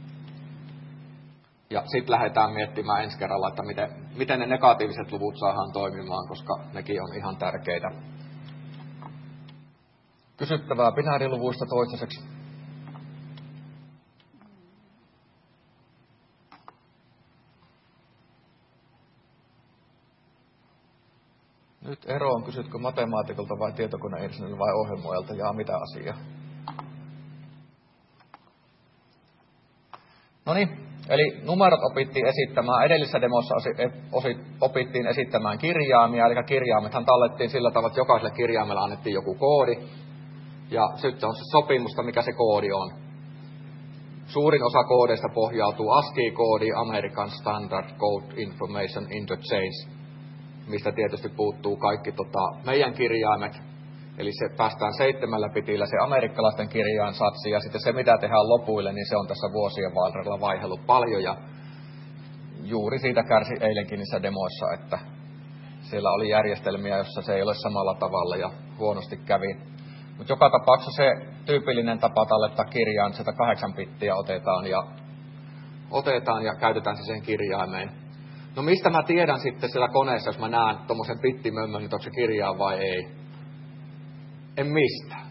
Ja sitten lähdetään miettimään ensi kerralla, että miten, miten ne negatiiviset luvut saadaan toimimaan, koska nekin on ihan tärkeitä. Kysyttävää binääriluvuista toistaiseksi. Nyt ero on, kysytkö matemaatikolta vai tietokoneinsinööriltä vai ohjelmoijalta, ja mitä asiaa? No niin, eli numerot opittiin esittämään, edellisessä demossa opittiin esittämään kirjaimia, eli kirjaimethan tallettiin sillä tavalla, että jokaiselle kirjaimelle annettiin joku koodi, ja sitten on se sopimusta, mikä se koodi on. Suurin osa koodeista pohjautuu ASCII-koodiin, American Standard Code Information Interchange, mistä tietysti puuttuu kaikki tota, meidän kirjaimet. Eli se päästään seitsemällä bitillä se amerikkalaisten kirjainsatsi, ja sitten se, mitä tehdään lopuille, niin se on tässä vuosien varrella vaihellut paljon, ja juuri siitä kärsi eilenkin niissä demoissa, että siellä oli järjestelmiä, jossa se ei ole samalla tavalla, ja huonosti kävi. Mutta joka tapauksessa se tyypillinen tapa tallettaa kirjaan, sieltä kahdeksan bittiä otetaan ja, otetaan ja käytetään se sen kirjaimeen. No mistä mä tiedän sitten siellä koneessa, jos mä näen tommosen bittimömmön, että onko se kirjaa vai ei? En mistään.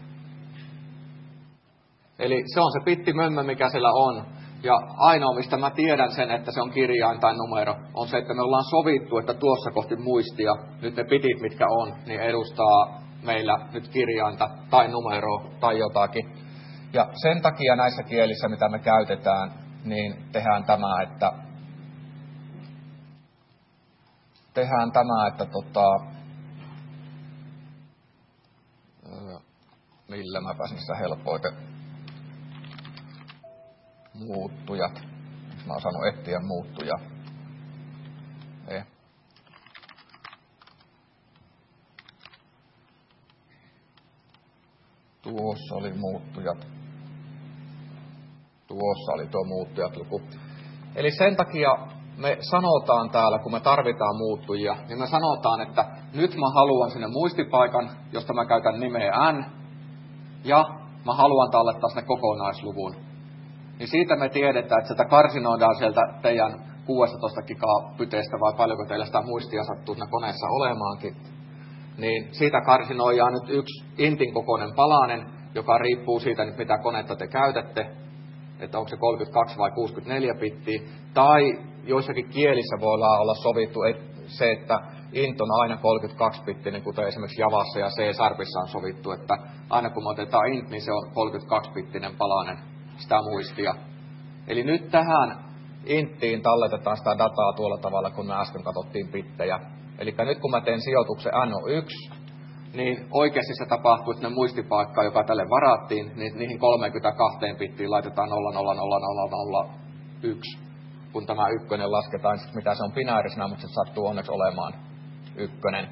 Eli se on se bittimömmö, mikä siellä on. Ja ainoa, mistä mä tiedän sen, että se on kirjain tai numero, on se, että me ollaan sovittu, että tuossa kohti muistia, nyt ne bitit, mitkä on, niin edustaa meillä nyt kirjainta tai numeroa tai jotakin. Ja sen takia näissä kielissä, mitä me käytetään, niin tehdään tämä, että tehdään tämä, että tota, millä mä pääsin tässä helpoiten muuttujat. Mä oon saanut etsiä muuttuja. Eh. Tuossa oli muuttujat. Tuossa oli tuo muuttujat luku. Eli sen takia me sanotaan täällä, kun me tarvitaan muuttujia, niin me sanotaan, että nyt mä haluan sinne muistipaikan, josta mä käytän nimeä n, ja mä haluan tallettaa sinne kokonaisluvun. Niin siitä me tiedetään, että sitä karsinoidaan sieltä teidän kuusitoista gigaa pyteestä, vai paljonko teillä sitä muistia sattuu siinä koneessa olemaankin. Niin siitä karsinoidaan nyt yksi intin kokoinen palanen, joka riippuu siitä, mitä konetta te käytätte, että onko se kolmekymmentäkaksi vai kuusikymmentäneljä bittiä. Tai joissakin kielissä voidaan olla sovittu että se, että int on aina kolmekymmentäkaksi bittinen, kuten esimerkiksi Javassa ja C-Sharpissa on sovittu, että aina kun me otetaan int, niin se on kolmekymmentäkaksi bittinen palanen sitä muistia. Eli nyt tähän inttiin talletetaan sitä dataa tuolla tavalla, kun me äsken katsottiin bittejä. Eli nyt kun mä teen sijoituksen n on yksi, niin oikeasti se tapahtuu, että ne muistipaikka, joka tälle varattiin, niin niihin kolmekymmentäkaksi bittiin laitetaan nolla nolla nolla nolla nolla yksi, kun tämä ykkönen lasketaan, mitä se on binäärisenä, mutta se sattuu onneksi olemaan ykkönen.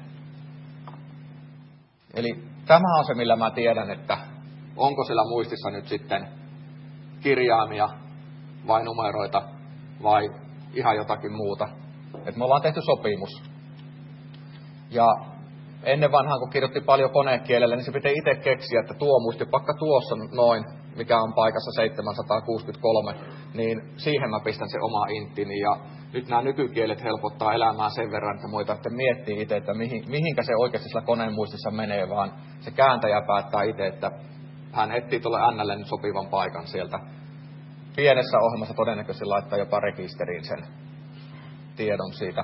Eli tämä on se, millä mä tiedän, että onko siellä muistissa nyt sitten kirjaimia vai numeroita vai ihan jotakin muuta. Et me ollaan tehty sopimus. Ja ennen vanhaan, kun kirjoitti paljon konekielellä, niin se piti itse keksiä, että tuo muistipakka tuossa noin, mikä on paikassa seitsemänsataakuusikymmentäkolme, niin siihen mä pistän se oma inttini. Ja nyt nämä nykykielet helpottaa elämää sen verran, että voi tarvitse miettiä itse, että mihin, mihinkä se oikeasti sillä koneen muistissa menee, vaan se kääntäjä päättää itse, että hän etsii tuolle N:lle nyt sopivan paikan sieltä. Pienessä ohjelmassa todennäköisesti laittaa jopa rekisteriin sen tiedon siitä.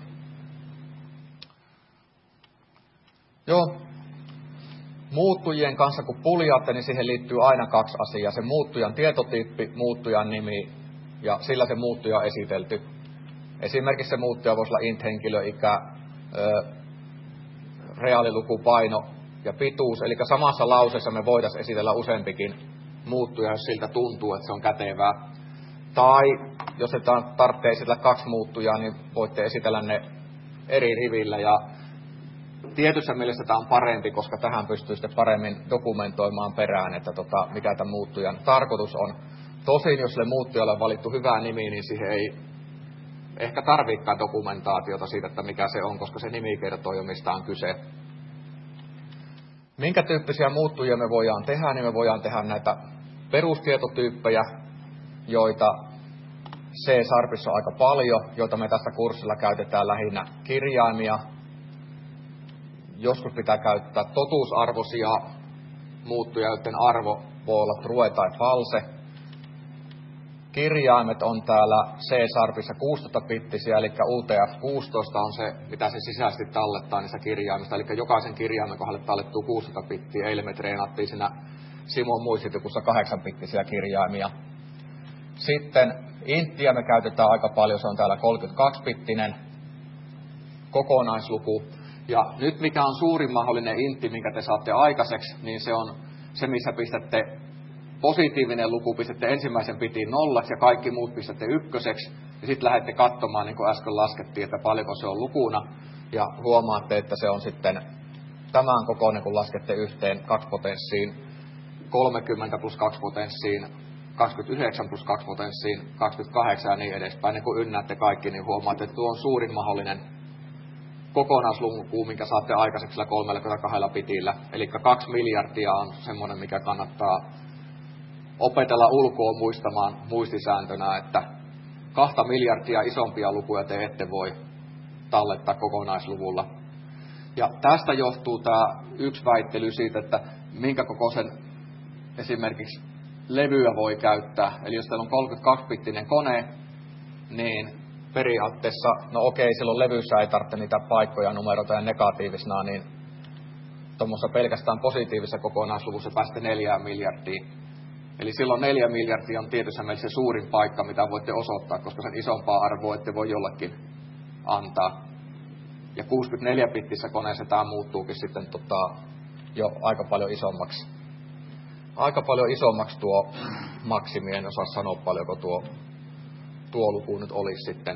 Joo. Muuttujien kanssa kun puljaatte, niin siihen liittyy aina kaksi asiaa. Se muuttujan tietotyyppi, muuttujan nimi ja sillä se muuttuja on esitelty. Esimerkiksi se muuttuja voisi olla int, henkilöikä, reaaliluku, paino ja pituus. Eli samassa lauseessa me voitaisiin esitellä useampikin muuttuja, jos siltä tuntuu, että se on kätevää. Tai jos tarvitsee esitellä kaksi muuttujaa, niin voitte esitellä ne eri rivillä. Ja tietyssä mielessä tämä on parempi, koska tähän pystyy sitten paremmin dokumentoimaan perään, että tota, mikä tämän muuttujan tarkoitus on. Tosin, jos sille muuttujalle on valittu hyvä nimi, niin siihen ei ehkä tarvitsekaan dokumentaatiota siitä, että mikä se on, koska se nimi kertoo jo, mistä on kyse. Minkä tyyppisiä muuttujia me voidaan tehdä, niin me voidaan tehdä näitä perustietotyyppejä, joita C-Sharpissa on aika paljon, joita me tässä kurssilla käytetään lähinnä kirjaimia. Joskus pitää käyttää totuusarvoisia muuttuja, joiden arvo voi olla true tai false. Kirjaimet on täällä C-Sharpissa kuusitoista-bittisiä, eli U T F kuusitoista on se, mitä se sisäisesti tallettaa niistä kirjaimista. Eli jokaisen kirjaimen kohdalle tallettuu kuusitoista bittiä. Eilen me treenattiin siinä Simon muistitukussa kahdeksan-bittisiä kirjaimia. Sitten inttiä me käytetään aika paljon, se on täällä kolmekymmentäkaksi-bittinen kokonaisluku. Ja nyt mikä on suurin mahdollinen intti, minkä te saatte aikaiseksi, niin se on se, missä pistätte positiivinen luku, pistätte ensimmäisen bitin nollaksi ja kaikki muut pistätte ykköseksi. Ja sitten lähdette katsomaan, niin kuin äsken laskettiin, että paljonko se on lukuna. Ja huomaatte, että se on sitten tämän kokoinen, kun laskette yhteen kaksi potenssiin, kolmekymmentä plus kaksi potenssiin, kaksikymmentäyhdeksän plus kaksi potenssiin, kaksikymmentäkahdeksan ja niin edespäin. Niin kun ynnäätte kaikki, niin huomaatte, että tuo on suurin mahdollinen kokonaisluku, minkä saatte aikaiseksi kolmekymmentäkaksi bitillä. Eli kaksi miljardia on semmoinen, mikä kannattaa opetella ulkoa muistamaan muistisääntönä, että kahta miljardia isompia lukuja te ette voi tallettaa kokonaisluvulla. Ja tästä johtuu tämä yksi väittely siitä, että minkä kokoisen esimerkiksi levyä voi käyttää. Eli jos teillä on kolmekymmentäkaksi-bittinen kone, niin periaatteessa, no okei, silloin levyssä ei tarvitse niitä paikkoja, numeroita ja negatiivisena, niin tuommoisessa pelkästään positiivisessa kokonaisluvussa pääsette neljään miljardiin. Eli silloin neljä miljardia on tietyssä mielessä se suurin paikka, mitä voitte osoittaa, koska sen isompaa arvoa ette voi jollekin antaa. Ja kuusikymmentäneljä-bittissä koneessa tämä muuttuukin sitten tota, jo aika paljon isommaksi. Aika paljon isommaksi tuo maksimi, en osaa sanoa paljonko tuo, tuo luku nyt olisi sitten.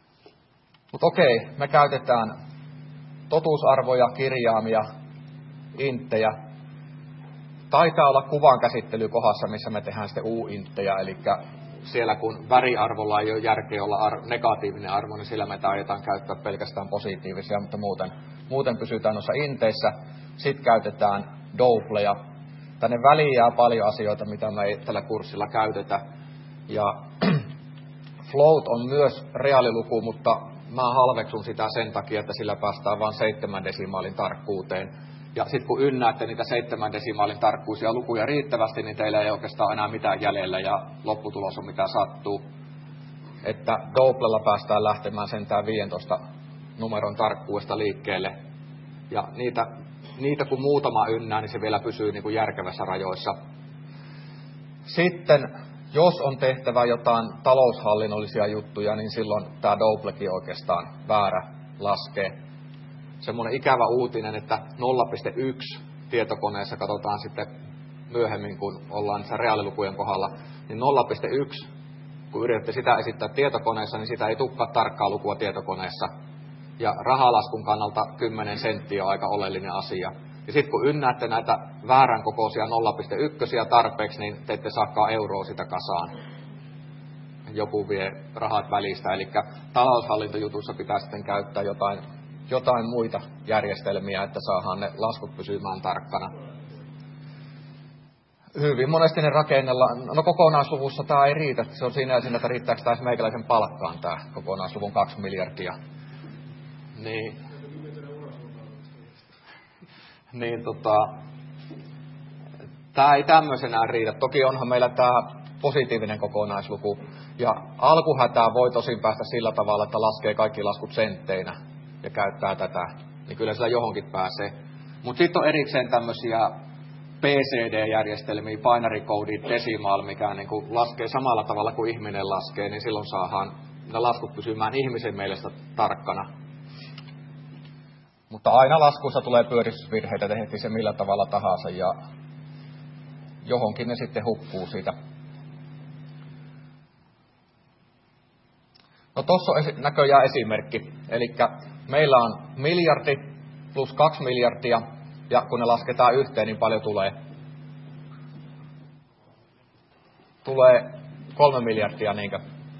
Mutta okei, me käytetään totuusarvoja, kirjaimia inttejä. Taitaa olla kuvan käsittelykohdassa, missä me tehdään sitten u-inttejä, eli siellä kun väriarvolla ei ole järkeä olla ar- negatiivinen arvo, niin sillä me aiotaan käyttää pelkästään positiivisia, mutta muuten, muuten pysytään noissa inteissä. Sitten käytetään doubleja. Tänne väliin jää paljon asioita, mitä me ei tällä kurssilla käytetä. Ja float on myös reaaliluku, mutta mä halveksun sitä sen takia, että sillä päästään vain seitsemän desimaalin tarkkuuteen. Ja sitten kun ynnäätte niitä seitsemän desimaalin tarkkuisia lukuja riittävästi, niin teillä ei oikeastaan enää mitään jäljellä ja lopputulos on mitä sattuu. Että doublella päästään lähtemään sentään viisitoista numeron tarkkuudesta liikkeelle. Ja niitä, niitä kun muutama ynnää, niin se vielä pysyy niin kuin järkevässä rajoissa. Sitten jos on tehtävä jotain taloushallinnollisia juttuja, niin silloin tämä doublekin oikeastaan väärä laskee. Semmoinen ikävä uutinen, että nolla pilkku yksi tietokoneessa katsotaan sitten myöhemmin, kun ollaan reaalilukujen kohdalla, niin nolla pilkku yksi, kun yritätte sitä esittää tietokoneessa, niin sitä ei tukkaa tarkkaa lukua tietokoneessa. Ja rahalaskun kannalta kymmenen senttiä on aika oleellinen asia. Ja sitten kun ynnäätte näitä väärän kokoisia nolla pilkku yksi tarpeeksi, niin te ette saakaan euroa sitä kasaan. Joku vie rahat välistä, eli taloushallintojutussa pitää sitten käyttää jotain jotain muita järjestelmiä, että saadaan ne laskut pysymään tarkkana. Hyvin monesti ne rakennellaan. No kokonaisluvussa tämä ei riitä. Se on siinä ja siinä, että riittääkö tämä meikäläisen palkkaan tämä kokonaisluvun kaksi miljardia. Niin, niin tota, tämä ei tämmöisenään riitä. Toki onhan meillä tämä positiivinen kokonaisluku. Ja alkuhätää voi tosin päästä sillä tavalla, että laskee kaikki laskut sentteinä ja käyttää tätä, niin kyllä sillä johonkin pääsee. Mutta sitten on erikseen tämmöisiä P C D-järjestelmiä, binary code decimal, mikä niinku laskee samalla tavalla kuin ihminen laskee, niin silloin saadaan ne laskut pysymään ihmisen mielestä tarkkana. Mutta aina laskuissa tulee pyöristysvirheitä, tehtiin se millä tavalla tahansa, ja johonkin ne sitten hukkuu siitä. No tuossa on näköjään esimerkki, eli meillä on miljardi plus kaksi miljardia, ja kun ne lasketaan yhteen, niin paljon tulee? Tulee kolme miljardia, niinkö?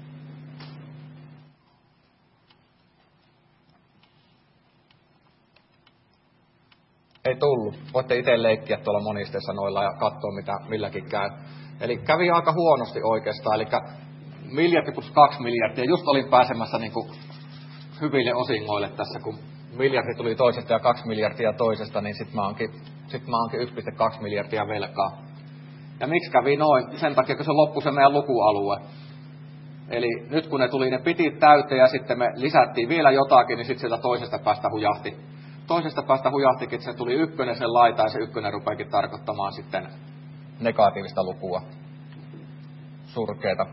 Ei tullut. Voitte itse leikkiä tuolla monisteessa noilla ja katsoa, mitä milläkin käy. Eli kävi aika huonosti oikeastaan, eli miljardi plus kaksi miljardia. Just olin pääsemässä niin kuin hyville osingoille tässä, kun miljardi tuli toisesta ja kaksi miljardia toisesta, niin sitten mä oonkin, sit mä oonkin yksi pilkku kaksi miljardia velkaa. Ja miksi kävi noin? Sen takia, kun se loppui se meidän lukualue. Eli nyt kun ne tuli ne pitit täyteen ja sitten me lisättiin vielä jotakin, niin sitten sieltä toisesta päästä hujahti. Toisesta päästä hujahtikin, että se tuli ykkönen sen laita ja se ykkönen rupeakin tarkoittamaan sitten negatiivista lukua. Surkeeta.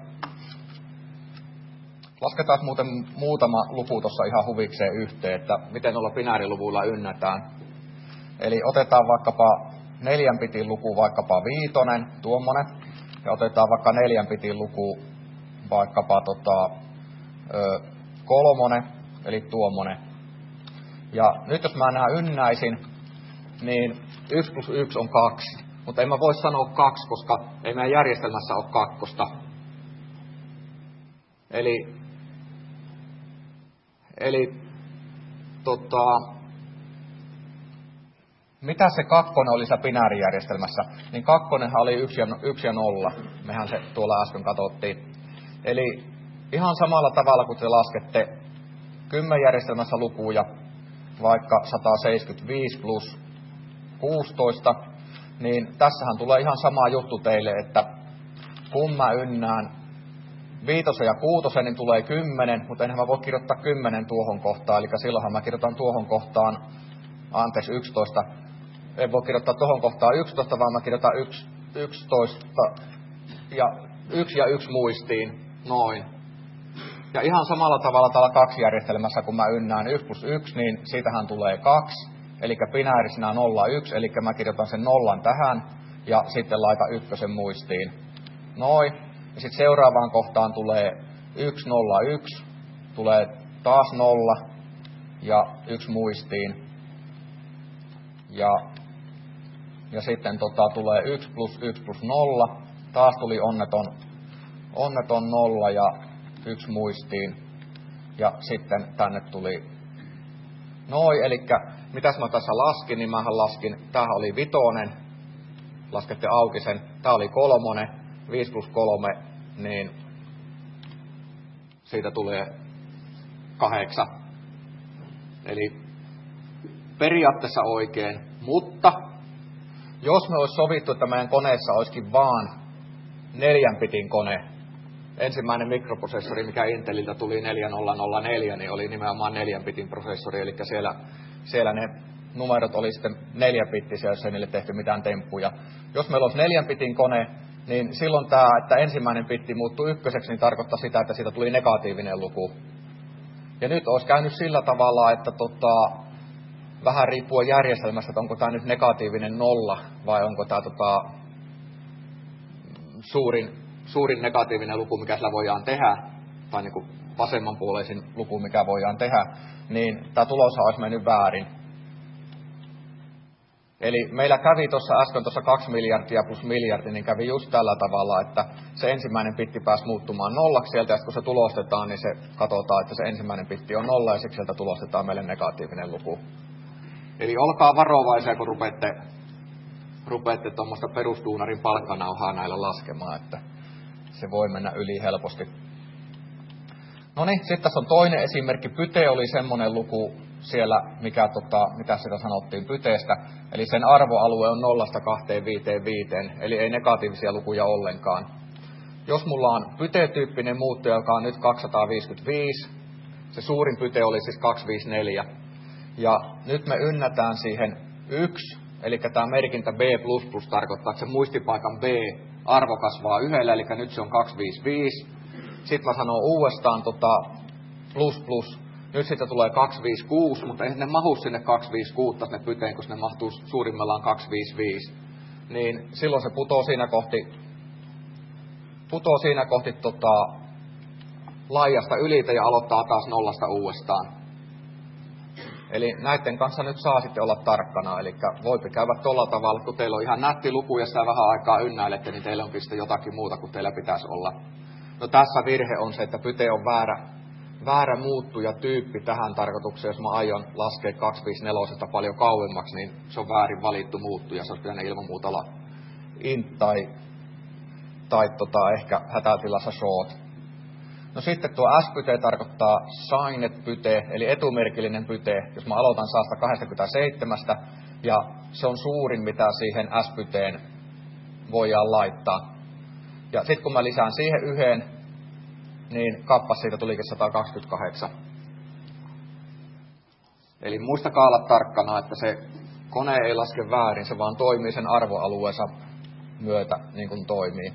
Lasketaan muuten muutama luku tuossa ihan huvikseen yhteen, että miten noilla binääriluvuilla ynnätään. Eli otetaan vaikkapa neljän pitin luku, vaikkapa viitonen, tuommoinen, ja otetaan vaikka neljän pitin luku, vaikkapa tota, ö, kolmonen, eli tuommoinen. Ja nyt jos mä nämä ynnäisin, niin yksi plus yksi on kaksi. Mutta en mä voi sanoa kaksi, koska ei meidän järjestelmässä ole kakkosta. Eli, eli tota, mitä se kakkonen oli se binäärijärjestelmässä? Niin kakkonenhan oli yksi ja, yksi ja nolla. Mehän se tuolla äsken katsottiin. Eli ihan samalla tavalla, kun te laskette kymmenjärjestelmässä lukuja, vaikka sata seitsemänkymmentäviisi plus kuusitoista, niin tässähän tulee ihan sama juttu teille, että kun mä ynnään viitosen ja kuutosen, niin tulee kymmenen, mutta enhän mä voi kirjoittaa kymmenen tuohon kohtaan, eli silloinhan mä kirjoitan tuohon kohtaan, anteeksi yksitoista, en voi kirjoittaa tuohon kohtaan yksitoista, vaan mä kirjoitan yksitoista ja yksi ja yksi muistiin, noin. Ja ihan samalla tavalla täällä kaksi järjestelmässä, kun mä ynnään yksi plus yksi, niin siitähän tulee kaksi. Eli binäärisinä nolla yksi, eli mä kirjoitan sen nollan tähän ja sitten laitan ykkösen muistiin. Noin. Ja sitten seuraavaan kohtaan tulee yksi nolla yksi, tulee taas nolla ja yksi muistiin. Ja Ja sitten tota, tulee yksi plus yksi plus nolla. Taas tuli onneton, onneton nolla ja yksi muistiin. Ja sitten tänne tuli noi, eli mitäs mä tässä laskin, niin mähän laskin, tämähän oli vitonen, laskette auki sen, tää oli kolmonen, viisi plus kolme, niin siitä tulee kahdeksan. Eli periaatteessa oikein, mutta jos me olisi sovittu, että meidän koneessa olisikin vaan neljän bitin kone, ensimmäinen mikroprosessori, mikä Inteliltä tuli neljä nolla nolla neljä, niin oli nimenomaan neljän bitin prosessori, eli siellä, siellä ne numerot oli sitten neljäbittisiä, jos ei niille tehty mitään temppuja. Jos meillä olisi neljän bitin kone, niin silloin tämä, että ensimmäinen bitti muuttui ykköseksi, niin tarkoittaa sitä, että siitä tuli negatiivinen luku. Ja nyt olisi käynyt sillä tavalla, että tota, vähän riippuen järjestelmästä, että onko tämä nyt negatiivinen nolla vai onko tämä tota, suurin, suurin negatiivinen luku, mikä sillä voidaan tehdä, tai niin kuin vasemmanpuoleisin luku, mikä voidaan tehdä, niin tämä tulos olisi mennyt väärin. Eli meillä kävi tuossa äsken tuossa kaksi miljardia plus miljardi, niin kävi just tällä tavalla, että se ensimmäinen bitti pääsi muuttumaan nollaksi sieltä, ja kun se tulostetaan, niin se katsotaan, että se ensimmäinen bitti on nolla, ja siksi sieltä tulostetaan meille negatiivinen luku. Eli olkaa varovaisia, kun rupeatte, rupeatte tuommoista perustuunarin palkkanauhaa näillä laskemaan, että se voi mennä yli helposti. No niin, sitten tässä on toinen esimerkki. Pyte oli semmoinen luku siellä, mikä, tota, mitä sitä sanottiin pyteestä. Eli sen arvoalue on nollasta kahteen viiteen viiteen, eli ei negatiivisia lukuja ollenkaan. Jos mulla on pyte-tyyppinen muuttuja, joka on nyt kaksisataaviisikymmentäviisi, se suurin pyte oli siis kaksisataaviisikymmentäneljä. Ja nyt me ynnätään siihen yksi, eli tämä merkintä B plus plus tarkoittaa, että se muistipaikan B-arvo kasvaa yhdellä, eli nyt se on kaksisataaviisikymmentäviisi. Sitten mä sanon uudestaan tota, plus plus, nyt siitä tulee kaksisataaviisikymmentäkuusi, mutta ei ne mahu sinne kaksisataaviisikymmentäkuusi sinne pyteen, kun ne mahtuu suurimmillaan kaksisataaviisikymmentäviisi. Niin silloin se putoo siinä kohti, putoo siinä kohti tota, laijasta ylitä ja aloittaa taas nollasta uudestaan. Eli näiden kanssa nyt saa sitten olla tarkkana, eli voipi käydä tuolla tavalla, kun teillä on ihan nätti luku ja sitä vähän aikaa ynnäilette, niin teillä onkin sitten jotakin muuta kuin teillä pitäisi olla. No tässä virhe on se, että pyte on väärä, väärä muuttuja tyyppi tähän tarkoitukseen. Jos mä aion laskea kaksisataaviisikymmentäneljä paljon kauemmaksi, niin se on väärin valittu muuttuja. Se olisi pitänyt ilman muuta olla int tai, tai tota, ehkä hätätilassa short. No sitten tuo S-pyte tarkoittaa signed pyte, eli etumerkillinen pyte. Jos mä aloitan saasta kaksikymmentäseitsemän, ja se on suurin, mitä siihen S-pyteen voidaan laittaa. Ja sitten kun mä lisään siihen yhden, niin kappas siitä tulikin sata kaksikymmentäkahdeksan. Eli muistakaa olla tarkkana, että se kone ei laske väärin, se vaan toimii sen arvoalueensa myötä niin kuin toimii.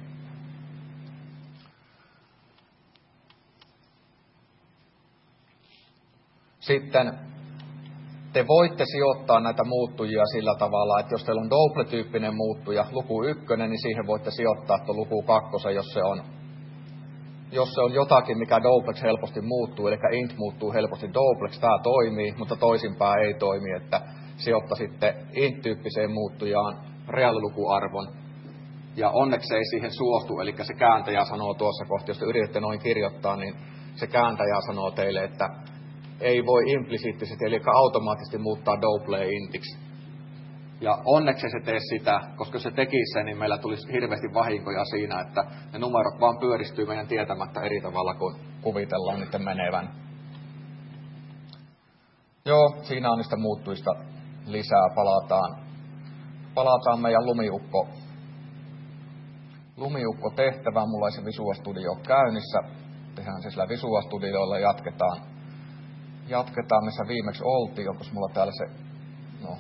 Sitten te voitte sijoittaa näitä muuttujia sillä tavalla, että jos teillä on double-tyyppinen muuttuja, luku ykkönen, niin siihen voitte sijoittaa tuon luku kakkosen, jos se on, jos se on jotakin, mikä doubleksi helposti muuttuu, eli int muuttuu helposti doubleksi, tämä toimii, mutta toisinpäin ei toimi, että sijoittaisitte int-tyyppiseen muuttujaan reaalilukuarvon, ja onneksi se ei siihen suostu, eli se kääntäjä sanoo tuossa kohti, jos te yritätte noin kirjoittaa, niin se kääntäjä sanoo teille, että ei voi implisiittisesti, eli automaattisesti muuttaa doubleen intiksi. Ja onneksi se tee sitä, koska se tekisi sen, niin meillä tulisi hirveästi vahinkoja siinä, että ne numerot vaan pyöristyy meidän tietämättä eri tavalla, kuin kuvitellaan niiden menevän. Joo, siinä on niistä muuttuista lisää. Palataan, palataan meidän lumiukko, lumiukko tehtävään. Mulla ei se Visual Studio käynnissä. Tehdään se sillä Visual Studiolla ja jatketaan. Jatketaan, missä viimeksi oltiin. Onko mulla täällä se... No.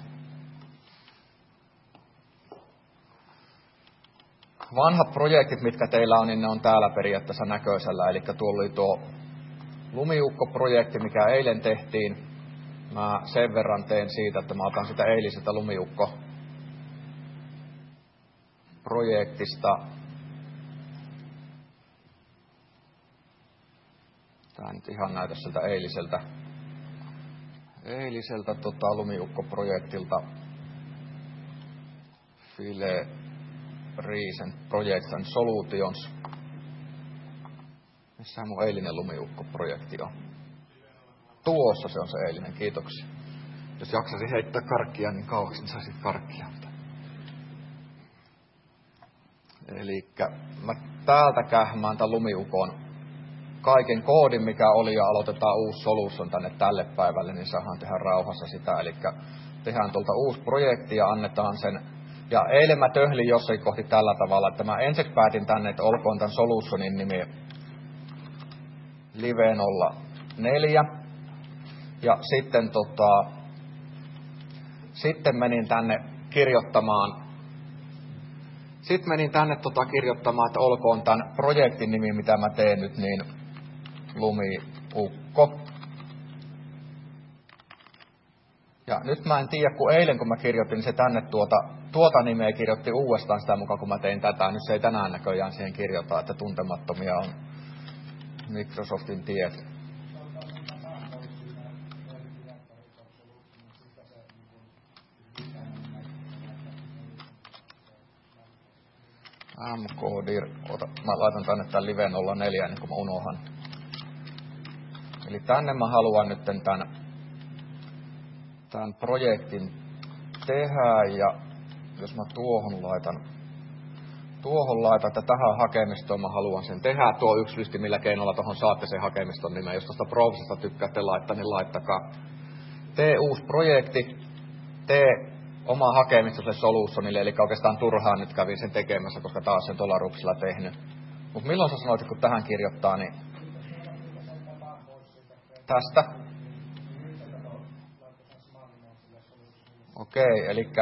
Vanhat projektit, mitkä teillä on, niin ne on täällä periaatteessa näköisellä. Eli tuolla oli tuo Lumiukko-projekti, mikä eilen tehtiin. Mä sen verran teen siitä, että mä otan sitä eiliseltä Lumiukko-projektista. Tää nyt ihan näytä siltä eiliseltä. Eiliseltä tota, Lumiukko-projektilta. File Recent Projects and Solutions. Missähän mun eilinen lumiukko-projekti on? Tuossa se on se eilinen, kiitoksia. Jos jaksaisin heittää karkkia, niin kauaksi niin saisit karkkia. Elikkä mä täältä kähmään tämän lumiukon kaiken koodin, mikä oli, ja aloitetaan uusi solution tänne tälle päivälle, niin saadaan tehdä rauhassa sitä. Elikkä tehdään tuolta uusi projekti ja annetaan sen. Ja eilen mä töhlin jossain kohti tällä tavalla, että mä ensiksi päätin tänne, että olkoon tämän solutionin nimi Live nolla neljä. Ja sitten, tota, sitten menin tänne kirjoittamaan, sitten menin tänne tota, kirjoittamaan, että olkoon tämän projektin nimi, mitä mä teen nyt, niin Lumiukko. Ja nyt mä en tiedä, kun eilen kun mä kirjoitin se tänne tuota, tuota nimeä kirjoitti uudestaan sitä mukaan, kun mä tein tätä. Nyt se ei tänään näköjään siihen kirjoita, että tuntemattomia on Microsoftin tiet. mkdir, ota, mä laitan tänne tämän Live nolla neljä, niin kun mä unohan. Eli tänne mä haluan nyt tämän, tämän projektin tehdä, ja jos mä tuohon laitan, tuohon laitan, että tähän hakemistoon mä haluan sen tehdä, tuo yksi lysti, millä keinolla tuohon saatte sen hakemiston nimen. Jos tuosta Browsesta tykkäätte laittaa, niin laittakaa. Tee uusi projekti, tee oma hakemisto se solutionille, eli oikeastaan turhaan nyt kävin sen tekemässä, koska taas sen tuolla rupsilla tehnyt. Mutta milloin sä sanoit, kun tähän kirjoittaa, niin tästä. Okei, elikkä,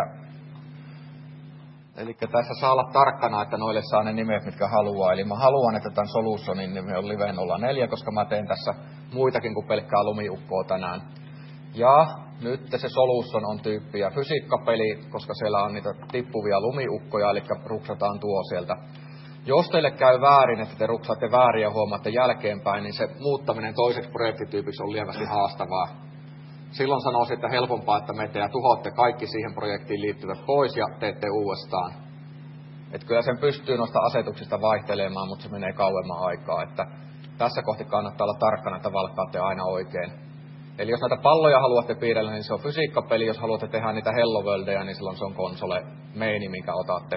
elikkä tässä saa olla tarkkana, että noille saa ne nimet, mitkä haluaa. Eli mä haluan, että tämän solutionin nimi on Live nolla neljä, koska mä teen tässä muitakin kuin pelkkää lumiukkoa tänään. Ja nyt se solution on tyyppiä fysiikkapeli, koska siellä on niitä tippuvia lumiukkoja, eli ruksataan tuo sieltä. Jos teille käy väärin, että te ruksaatte väärin ja huomaatte jälkeenpäin, niin se muuttaminen toiseksi projektityypiksi on lievästi haastavaa. Silloin sanoisin, että helpompaa, että menette ja tuhoatte kaikki siihen projektiin liittyvät pois ja teette uudestaan. Että kyllä sen pystyy noista asetuksista vaihtelemaan, mutta se menee kauemman aikaa. Että tässä kohti kannattaa olla tarkkana, että valkkaatte aina oikein. Eli jos näitä palloja haluatte piirrellä, niin se on fysiikkapeli. Jos haluatte tehdä niitä Hello Worldeja, niin silloin se on konsole maini, minkä otatte.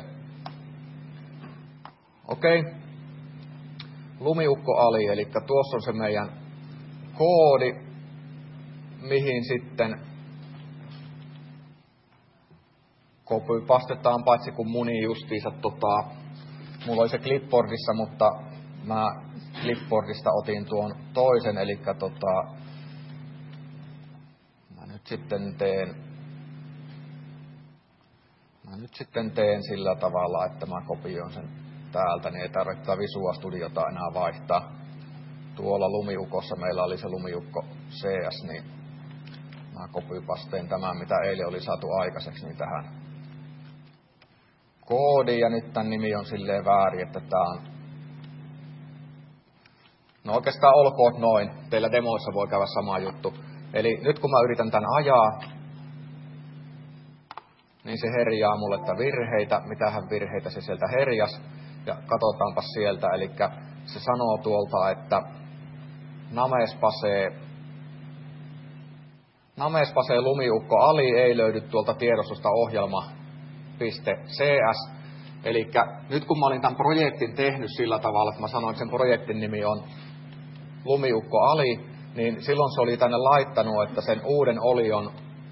Okei. Okay. Lumiukko Ali, eli tuossa on se meidän koodi, mihin sitten copy-pastetaan, paitsi kun muni justiinsa, tota, mulla oli se clipboardissa, mutta mä clipboardista otin tuon toisen, eli tota, mä nyt sitten teen, mä nyt sitten teen sillä tavalla, että mä kopioin sen täältä, niin ei tarvitse Visual Studiota enää vaihtaa. Tuolla lumiukossa meillä oli se lumiukko C S, niin mä copy-pasteen tämän, mitä eilen oli saatu aikaiseksi, niin tähän koodiin. Ja nyt tämän nimi on silleen väärin, että tää on... No oikeastaan olkoon noin. Teillä demoissa voi käydä sama juttu. Eli nyt kun mä yritän tän ajaa, niin se herjaa mulle että virheitä. Mitähän virheitä se sieltä herjas. Ja katsotaanpa sieltä. Eli se sanoo tuolta, että Namespasee Namespasee lumiukko Ali ei löydy tuolta tiedostosta ohjelma.cs. Eli nyt kun mä olin tämän projektin tehnyt sillä tavalla, että mä sanoin, että sen projektin nimi on Lumiukko Ali, niin silloin se oli tänne laittanut, että sen uuden olion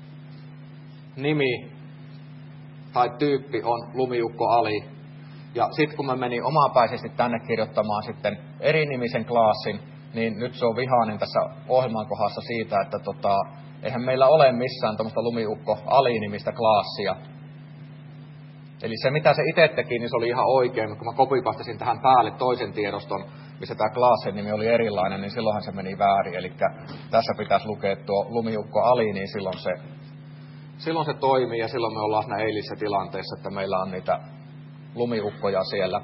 nimi tai tyyppi on Lumiukko Ali. Ja sitten kun mä menin omapäisesti tänne kirjoittamaan sitten erinimisen klassin, niin nyt se on vihainen tässä ohjelman kohdassa siitä, että tota, eihän meillä ole missään tämmöistä Lumiukko Ali-nimistä klassia. Eli se mitä se itse teki, niin se oli ihan oikein, mutta kun mä copypastasin tähän päälle toisen tiedoston, missä tämä klassin nimi oli erilainen, niin silloinhan se meni väärin. Eli tässä pitäisi lukea tuo Lumiukko Ali, niin silloin se, silloin se toimii ja silloin me ollaan siinä eilisessä tilanteessa, että meillä on niitä lumiukkoja siellä.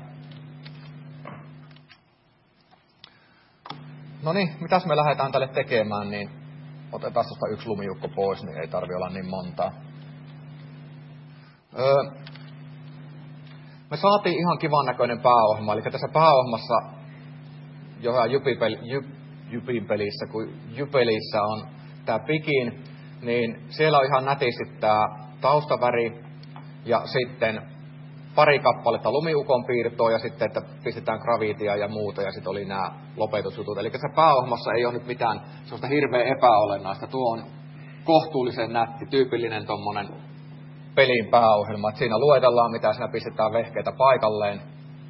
No niin, mitäs me lähdetään tälle tekemään, niin otetaan tuosta yksi lumiukko pois, niin ei tarvitse olla niin montaa. Öö, me saatiin ihan kivan näköinen pääohjelma. Eli tässä pääohjelmassa, johon Jupipel, Jup, Jupin pelissä, kun Jupelissä on tää Pikin, niin siellä on ihan nätisti tää taustaväri ja sitten pari kappaletta lumiukon piirtoa ja sitten, että pistetään gravitia ja muuta ja sitten oli nämä lopetusjutut. Eli se pääohjelmassa ei ole nyt mitään sellaista hirveän epäolennaista. Tuo on kohtuullisen nätti, tyypillinen tommonen pelin pääohjelma. Että siinä luetellaan, mitä siinä pistetään vehkeitä paikalleen.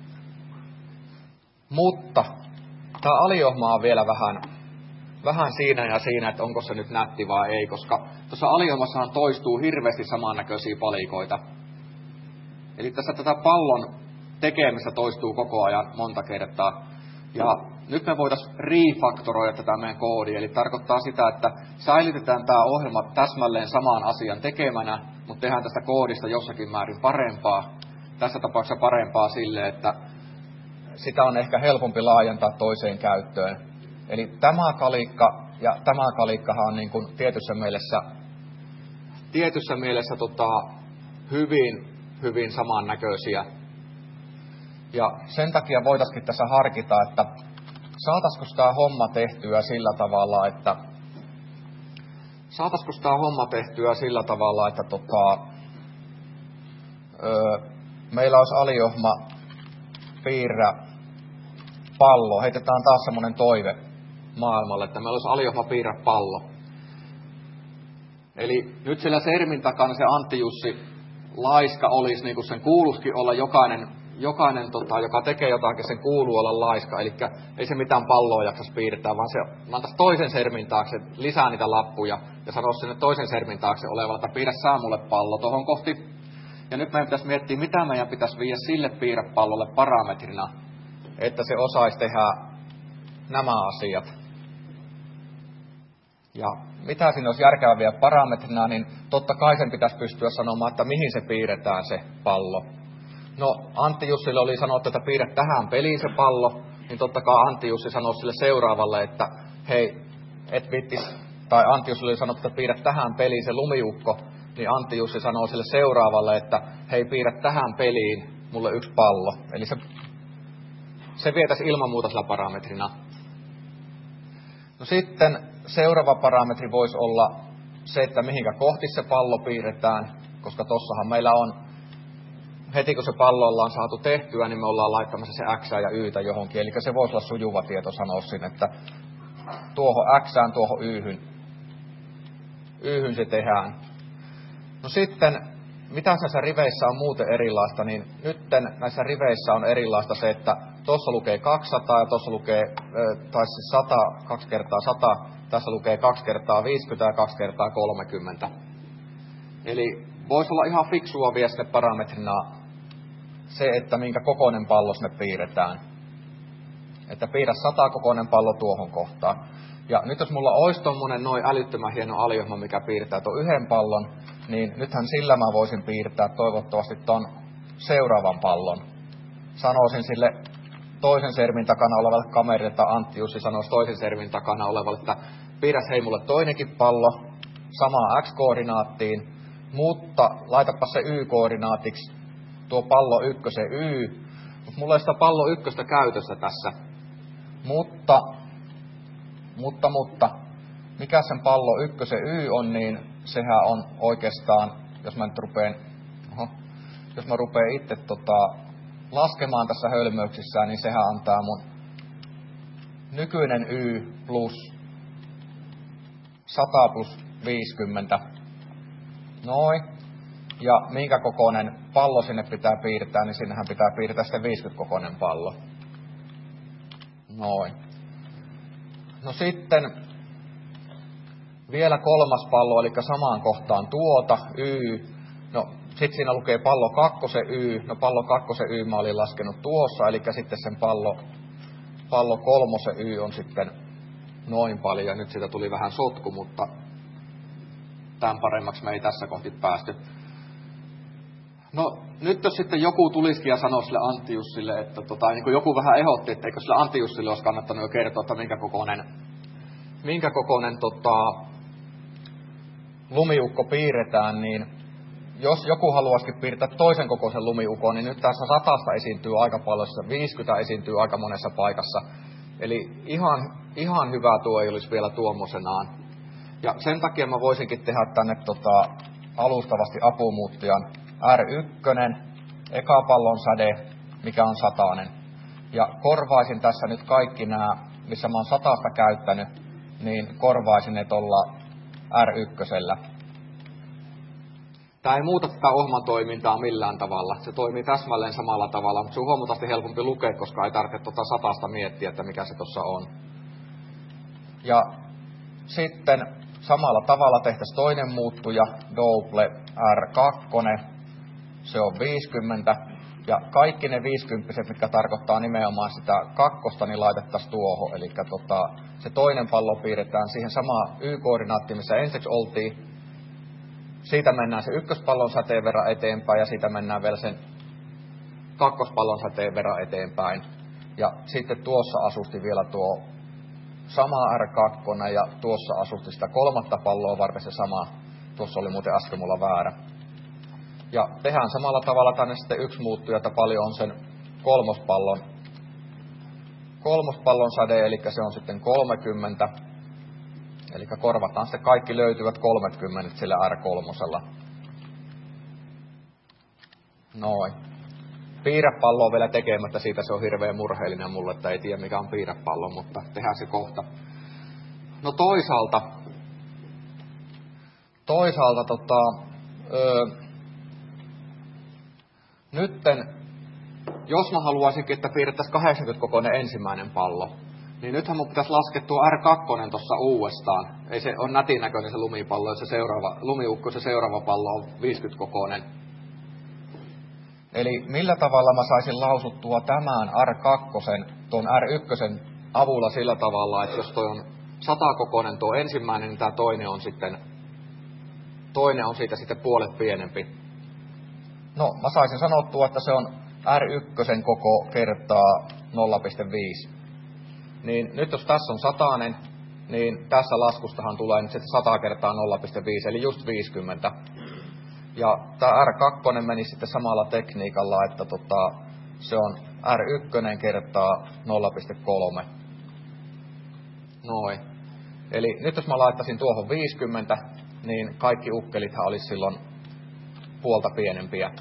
Mutta tämä aliohjelma on vielä vähän, vähän siinä ja siinä, että onko se nyt nätti vai ei, koska tuossa aliohjelmassahan toistuu hirveästi samannäköisiä palikoita. Eli tässä tätä pallon tekemistä toistuu koko ajan monta kertaa. Ja nyt me voitaisiin refaktoroida tätä meidän koodia. Eli tarkoittaa sitä, että säilytetään tämä ohjelma täsmälleen saman asian tekemänä, mutta tehdään tästä koodista jossakin määrin parempaa. Tässä tapauksessa parempaa sille, että sitä on ehkä helpompi laajentaa toiseen käyttöön. Eli tämä kalikka ja tämä kalikkahan on niin kuin tietyssä mielessä, tietyssä mielessä tota, hyvin... hyvin samannäköisiä. Ja sen takia voitaisiin tässä harkita, että saataisiko tämä homma tehtyä sillä tavalla, että saataisiko tämä homma tehtyä sillä tavalla, että tota, öö, meillä olisi aliohjelma piirrä pallo. Heitetään taas semmoinen toive maailmalle, että meillä olisi aliohjelma piirrä pallo. Eli nyt siellä sermin takana se Antti Jussi laiska olisi, niin kuin sen kuuluisikin olla, jokainen, jokainen tota, joka tekee jotakin, sen kuuluu olla laiska. Eli ei se mitään palloa jaksaisi piirtää, vaan se antaisi toisen sermin taakse, lisää niitä lappuja ja sanoisi sinne toisen sermin taakse olevalle, että piirrä sä mulle pallo tohon kohti. Ja nyt meidän pitäisi miettiä, mitä meidän pitäisi viedä sille piirrepallolle parametrina, että se osaisi tehdä nämä asiat. Ja mitä siinä olisi järkevää vielä parametrina, niin totta kai sen pitäisi pystyä sanomaan, että mihin se piirretään se pallo. No, Antti Jussille oli sanottu, että piirrä tähän peliin se pallo, niin totta kai Antti Jussi sanoi sille seuraavalle, että hei, et vittis, tai Antti Jussille oli sanottu, että piirrä tähän peliin se lumiukko, niin Antti Jussi sanoi sille seuraavalle, että hei, piirrä tähän peliin mulle yksi pallo. Eli se, se vietäisi ilman muuta sillä parametrina. No sitten seuraava parametri voisi olla se, että mihinkä kohti se pallo piirretään, koska tossahan meillä on, heti kun se pallo ollaan saatu tehtyä, niin me ollaan laittamassa se X ja Y johonkin. Eli se voisi olla sujuva tieto sanoa sinne, että tuohon X, tuohon Yhyn, Yhyn se tehdään. No sitten, mitä näissä riveissä on muuten erilaista, niin nytten näissä riveissä on erilaista se, että tuossa lukee kaksisataa ja tuossa lukee, tai siis sata, kaksi kertaa sata, tässä lukee kaksi kertaa viisikymmentä ja kaksi kertaa kolmekymmentä. Eli voisi olla ihan fiksua vielä sinne parametrina se, että minkä kokoinen pallo sinne piirretään. Että piirrä sata kokoinen pallo tuohon kohtaan. Ja nyt jos mulla olisi tommonen noin älyttömän hieno aliohjelma, mikä piirtää tuon yhden pallon, niin nythän sillä mä voisin piirtää toivottavasti ton seuraavan pallon. Sanoisin sille toisen sermin takana olevalle kamerille, että Antti Jussi sanoisi toisen sermin takana olevalle, että piirräs hei mulle toinenkin pallo samaan X-koordinaattiin, mutta laitapa se Y-koordinaatiksi tuo pallo ykkösen Y. Mutta mulla ei sitä pallo ykköstä käytössä tässä. Mutta, mutta, mutta, mikä sen pallo ykkösen Y on, niin sehän on oikeastaan, jos mä nyt rupeen, oho, jos mä rupeen itse tota, laskemaan tässä hölmöyksissään, niin sehän antaa mun nykyinen Y plus sata plus viisikymmentä. Noin. Ja minkä kokoinen pallo sinne pitää piirtää, niin sinnehän pitää piirtää sitten viisikymmentä kokoinen pallo. Noin. No sitten vielä kolmas pallo, eli samaan kohtaan tuota, Y. No, sitten siinä lukee pallo kakkosen Y. No, pallo kakkosen Y mä olin laskenut tuossa, eli sitten sen pallo, pallo kolmosen Y on sitten noin paljon. Ja nyt siitä tuli vähän sotku, mutta tämän paremmaksi me ei tässä kohti päästy. No, nyt jos sitten joku tulisikin ja sanoo sille Antti Jussille, että tota, niin kuin joku vähän ehdotti, että eikö sille Antti Jussille olisi kannattanut jo kertoa, että minkä kokoinen, minkä kokoinen tota, lumiukko piirretään, niin jos joku haluaisikin piirtää toisen kokoisen lumiukon, niin nyt tässä satasta esiintyy aika paljon, viisikymmentä esiintyy aika monessa paikassa. Eli ihan, ihan hyvä tuo ei olisi vielä tuommoisenaan. Ja sen takia mä voisinkin tehdä tänne tota, alustavasti apumuuttijan R yksi, eka pallon säde, mikä on satanen. Ja korvaisin tässä nyt kaikki nämä, missä mä oon satasta käyttänyt, niin korvaisin ne tuolla R yksi. Tämä ei muuta tätä ohjelman toimintaa millään tavalla. Se toimii täsmälleen samalla tavalla, mutta se on huomattavasti helpompi lukea, koska ei tarvitse tuota satasta miettiä, että mikä se tuossa on. Ja sitten samalla tavalla tehtäisiin toinen muuttuja, double R kaksi, se on viisikymmentä. Ja kaikki ne viisikymppiset, mitkä tarkoittaa nimenomaan sitä kakkosta, niin laitettaisiin tuohon. Eli tota, se toinen pallo piirretään siihen samaan Y-koordinaattiin, missä ensiksi oltiin. Siitä mennään se ykköspallon säteen verran eteenpäin ja siitä mennään vielä sen kakkospallon säteen verran eteenpäin. Ja sitten tuossa asusti vielä tuo sama R kaksi ja tuossa asusti sitä kolmatta palloa varten se sama. Tuossa oli muuten äsken mulla väärä. Ja tehdään samalla tavalla tänne sitten yksi muuttuja, että paljon on sen kolmospallon, kolmospallon säde, eli se on sitten kolmekymmentä. Eli korvataan sitten kaikki löytyvät kolmekymmentä sillä R kolme. Noin. Piirrepallo on vielä tekemättä, siitä se on hirveän murheellinen mulle, että ei tiedä mikä on piirrepallo, mutta tehdään se kohta. No toisaalta, toisaalta tota, öö, nytten, jos mä haluaisinkin, että piirrettäisiin kahdeksankymmentä kokoinen ensimmäinen pallo, niin nythän mun pitäisi laskea tuo R kaksi tuossa uudestaan. Ei se ole nätin näköinen se lumipallo, jos se seuraava, lumiukko, se seuraava pallo on viisikymmentä kokoinen. Eli millä tavalla mä saisin lausuttua tämän R kaksi tuon R yksi avulla sillä tavalla, että jos toi on sata kokoinen tuo ensimmäinen, niin tämä toinen on sitten, toinen on siitä sitten puolet pienempi. No, mä saisin sanottua, että se on R yksi koko kertaa nolla pilkku viisi. Niin nyt jos tässä on satanen, niin tässä laskustahan tulee nyt sitten sata kertaa nolla pilkku viisi, eli just viisikymmentä. Ja tämä R kaksi meni sitten samalla tekniikalla, että tota, se on R yksi kertaa nolla pilkku kolme. Noin. Eli nyt jos mä laittaisin tuohon viisikymmentä, niin kaikki ukkelithan olisi silloin puolta pienempiä.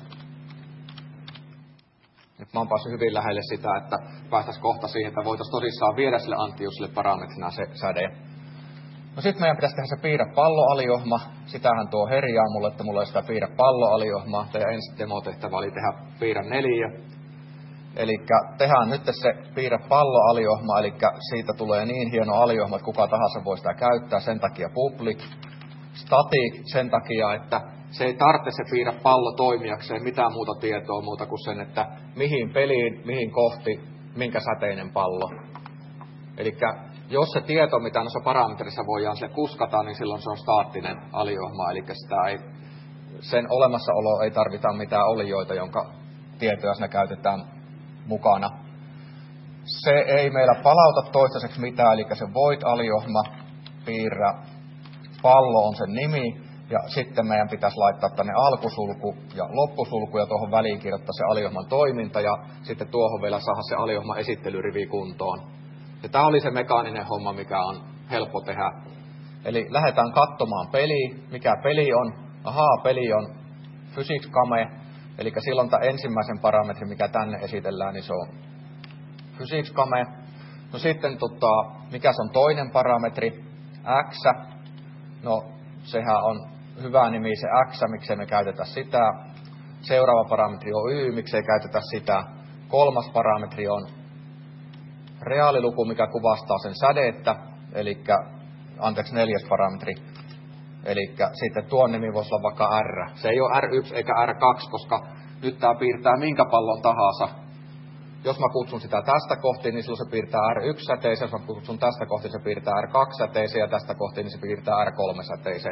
Nyt mä oon päässyt hyvin lähelle sitä, että päästäisiin kohta siihen, että voitaisiin tosissaan viedä sille Antiusille parametrina se säde. No sit meidän pitäisi tehdä se piirrepalloaliohma. Sitähän tuo herjaa mulle, että mulla ei sitä piirrepalloaliohmaa. Teidän ensi demotehtävä oli tehdä piirrä neljä. Eli tehdään nyt se piirrepalloaliohma, eli siitä tulee niin hieno aliohma, että kuka tahansa voi sitä käyttää. Sen takia public. Static sen takia, että se ei tarvitse se piirrepallo toimijakseen mitään muuta tietoa muuta kuin sen, että mihin peliin, mihin kohti, minkä säteinen pallo. Eli jos se tieto, mitä noissa parametrissa voidaan sille kuskata, niin silloin se on staattinen aliohma, eli sitä ei, sen olemassaolo ei tarvita mitään olioita, jonka tietoja siinä käytetään mukana. Se ei meillä palauta toistaiseksi mitään, eli se void-aliohma, piirrä, pallo on sen nimi, ja sitten meidän pitäisi laittaa tänne alkusulku ja loppusulku, ja tuohon väliin kirjoittaa se aliohman toiminta, ja sitten tuohon vielä saada se aliohman esittelyrivi kuntoon. Ja tämä oli se mekaaninen homma, mikä on helppo tehdä. Eli lähdetään katsomaan peliä. Mikä peli on? Ahaa, peli on physics game. Eli silloin tämä ensimmäisen parametrin, mikä tänne esitellään, niin se on physics game. No sitten, tota, mikä se on toinen parametri? X. No, sehän on hyvä nimi se X, miksei me käytetä sitä. Seuraava parametri on Y, miksei käytetä sitä. Kolmas parametri on reaaliluku, mikä kuvastaa sen sädettä, eli anteeksi neljäs parametri. Eli sitten tuon nimi voisi olla vaikka R. Se ei ole R yksi eikä R kaksi, koska nyt tämä piirtää minkä pallon tahansa. Jos mä kutsun sitä tästä kohti, niin silloin se piirtää R yksi säteisen. Jos mä kutsun tästä kohti, se piirtää R kaksi säteisen. Ja tästä kohti, niin se piirtää R kolme säteisen.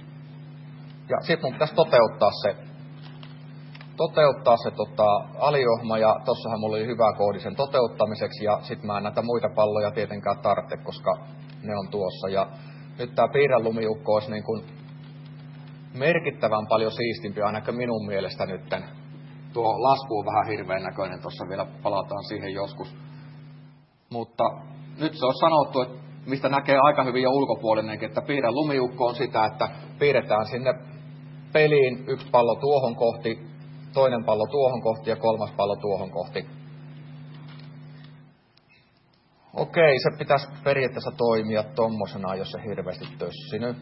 Ja sitten mun pitäisi toteuttaa se, toteuttaa se tota, aliohma. Ja tossahan mulla oli hyvä koodi sen toteuttamiseksi. Ja sitten mä en näitä muita palloja tietenkään tarvitse, koska ne on tuossa. Ja nyt tää piirrelumiukko olisi niin kuin merkittävän paljon siistimpi, ainakin minun mielestä nytten. Tuo lasku on vähän hirveän näköinen, tuossa vielä palataan siihen joskus. Mutta nyt se on sanottu, että mistä näkee aika hyvin jo ulkopuolinenkin, että piirrä lumiukko on sitä, että piirretään sinne peliin yksi pallo tuohon kohti, toinen pallo tuohon kohti ja kolmas pallo tuohon kohti. Okei, se pitäisi periaatteessa toimia tommosena, jos se hirveästi tössinyt.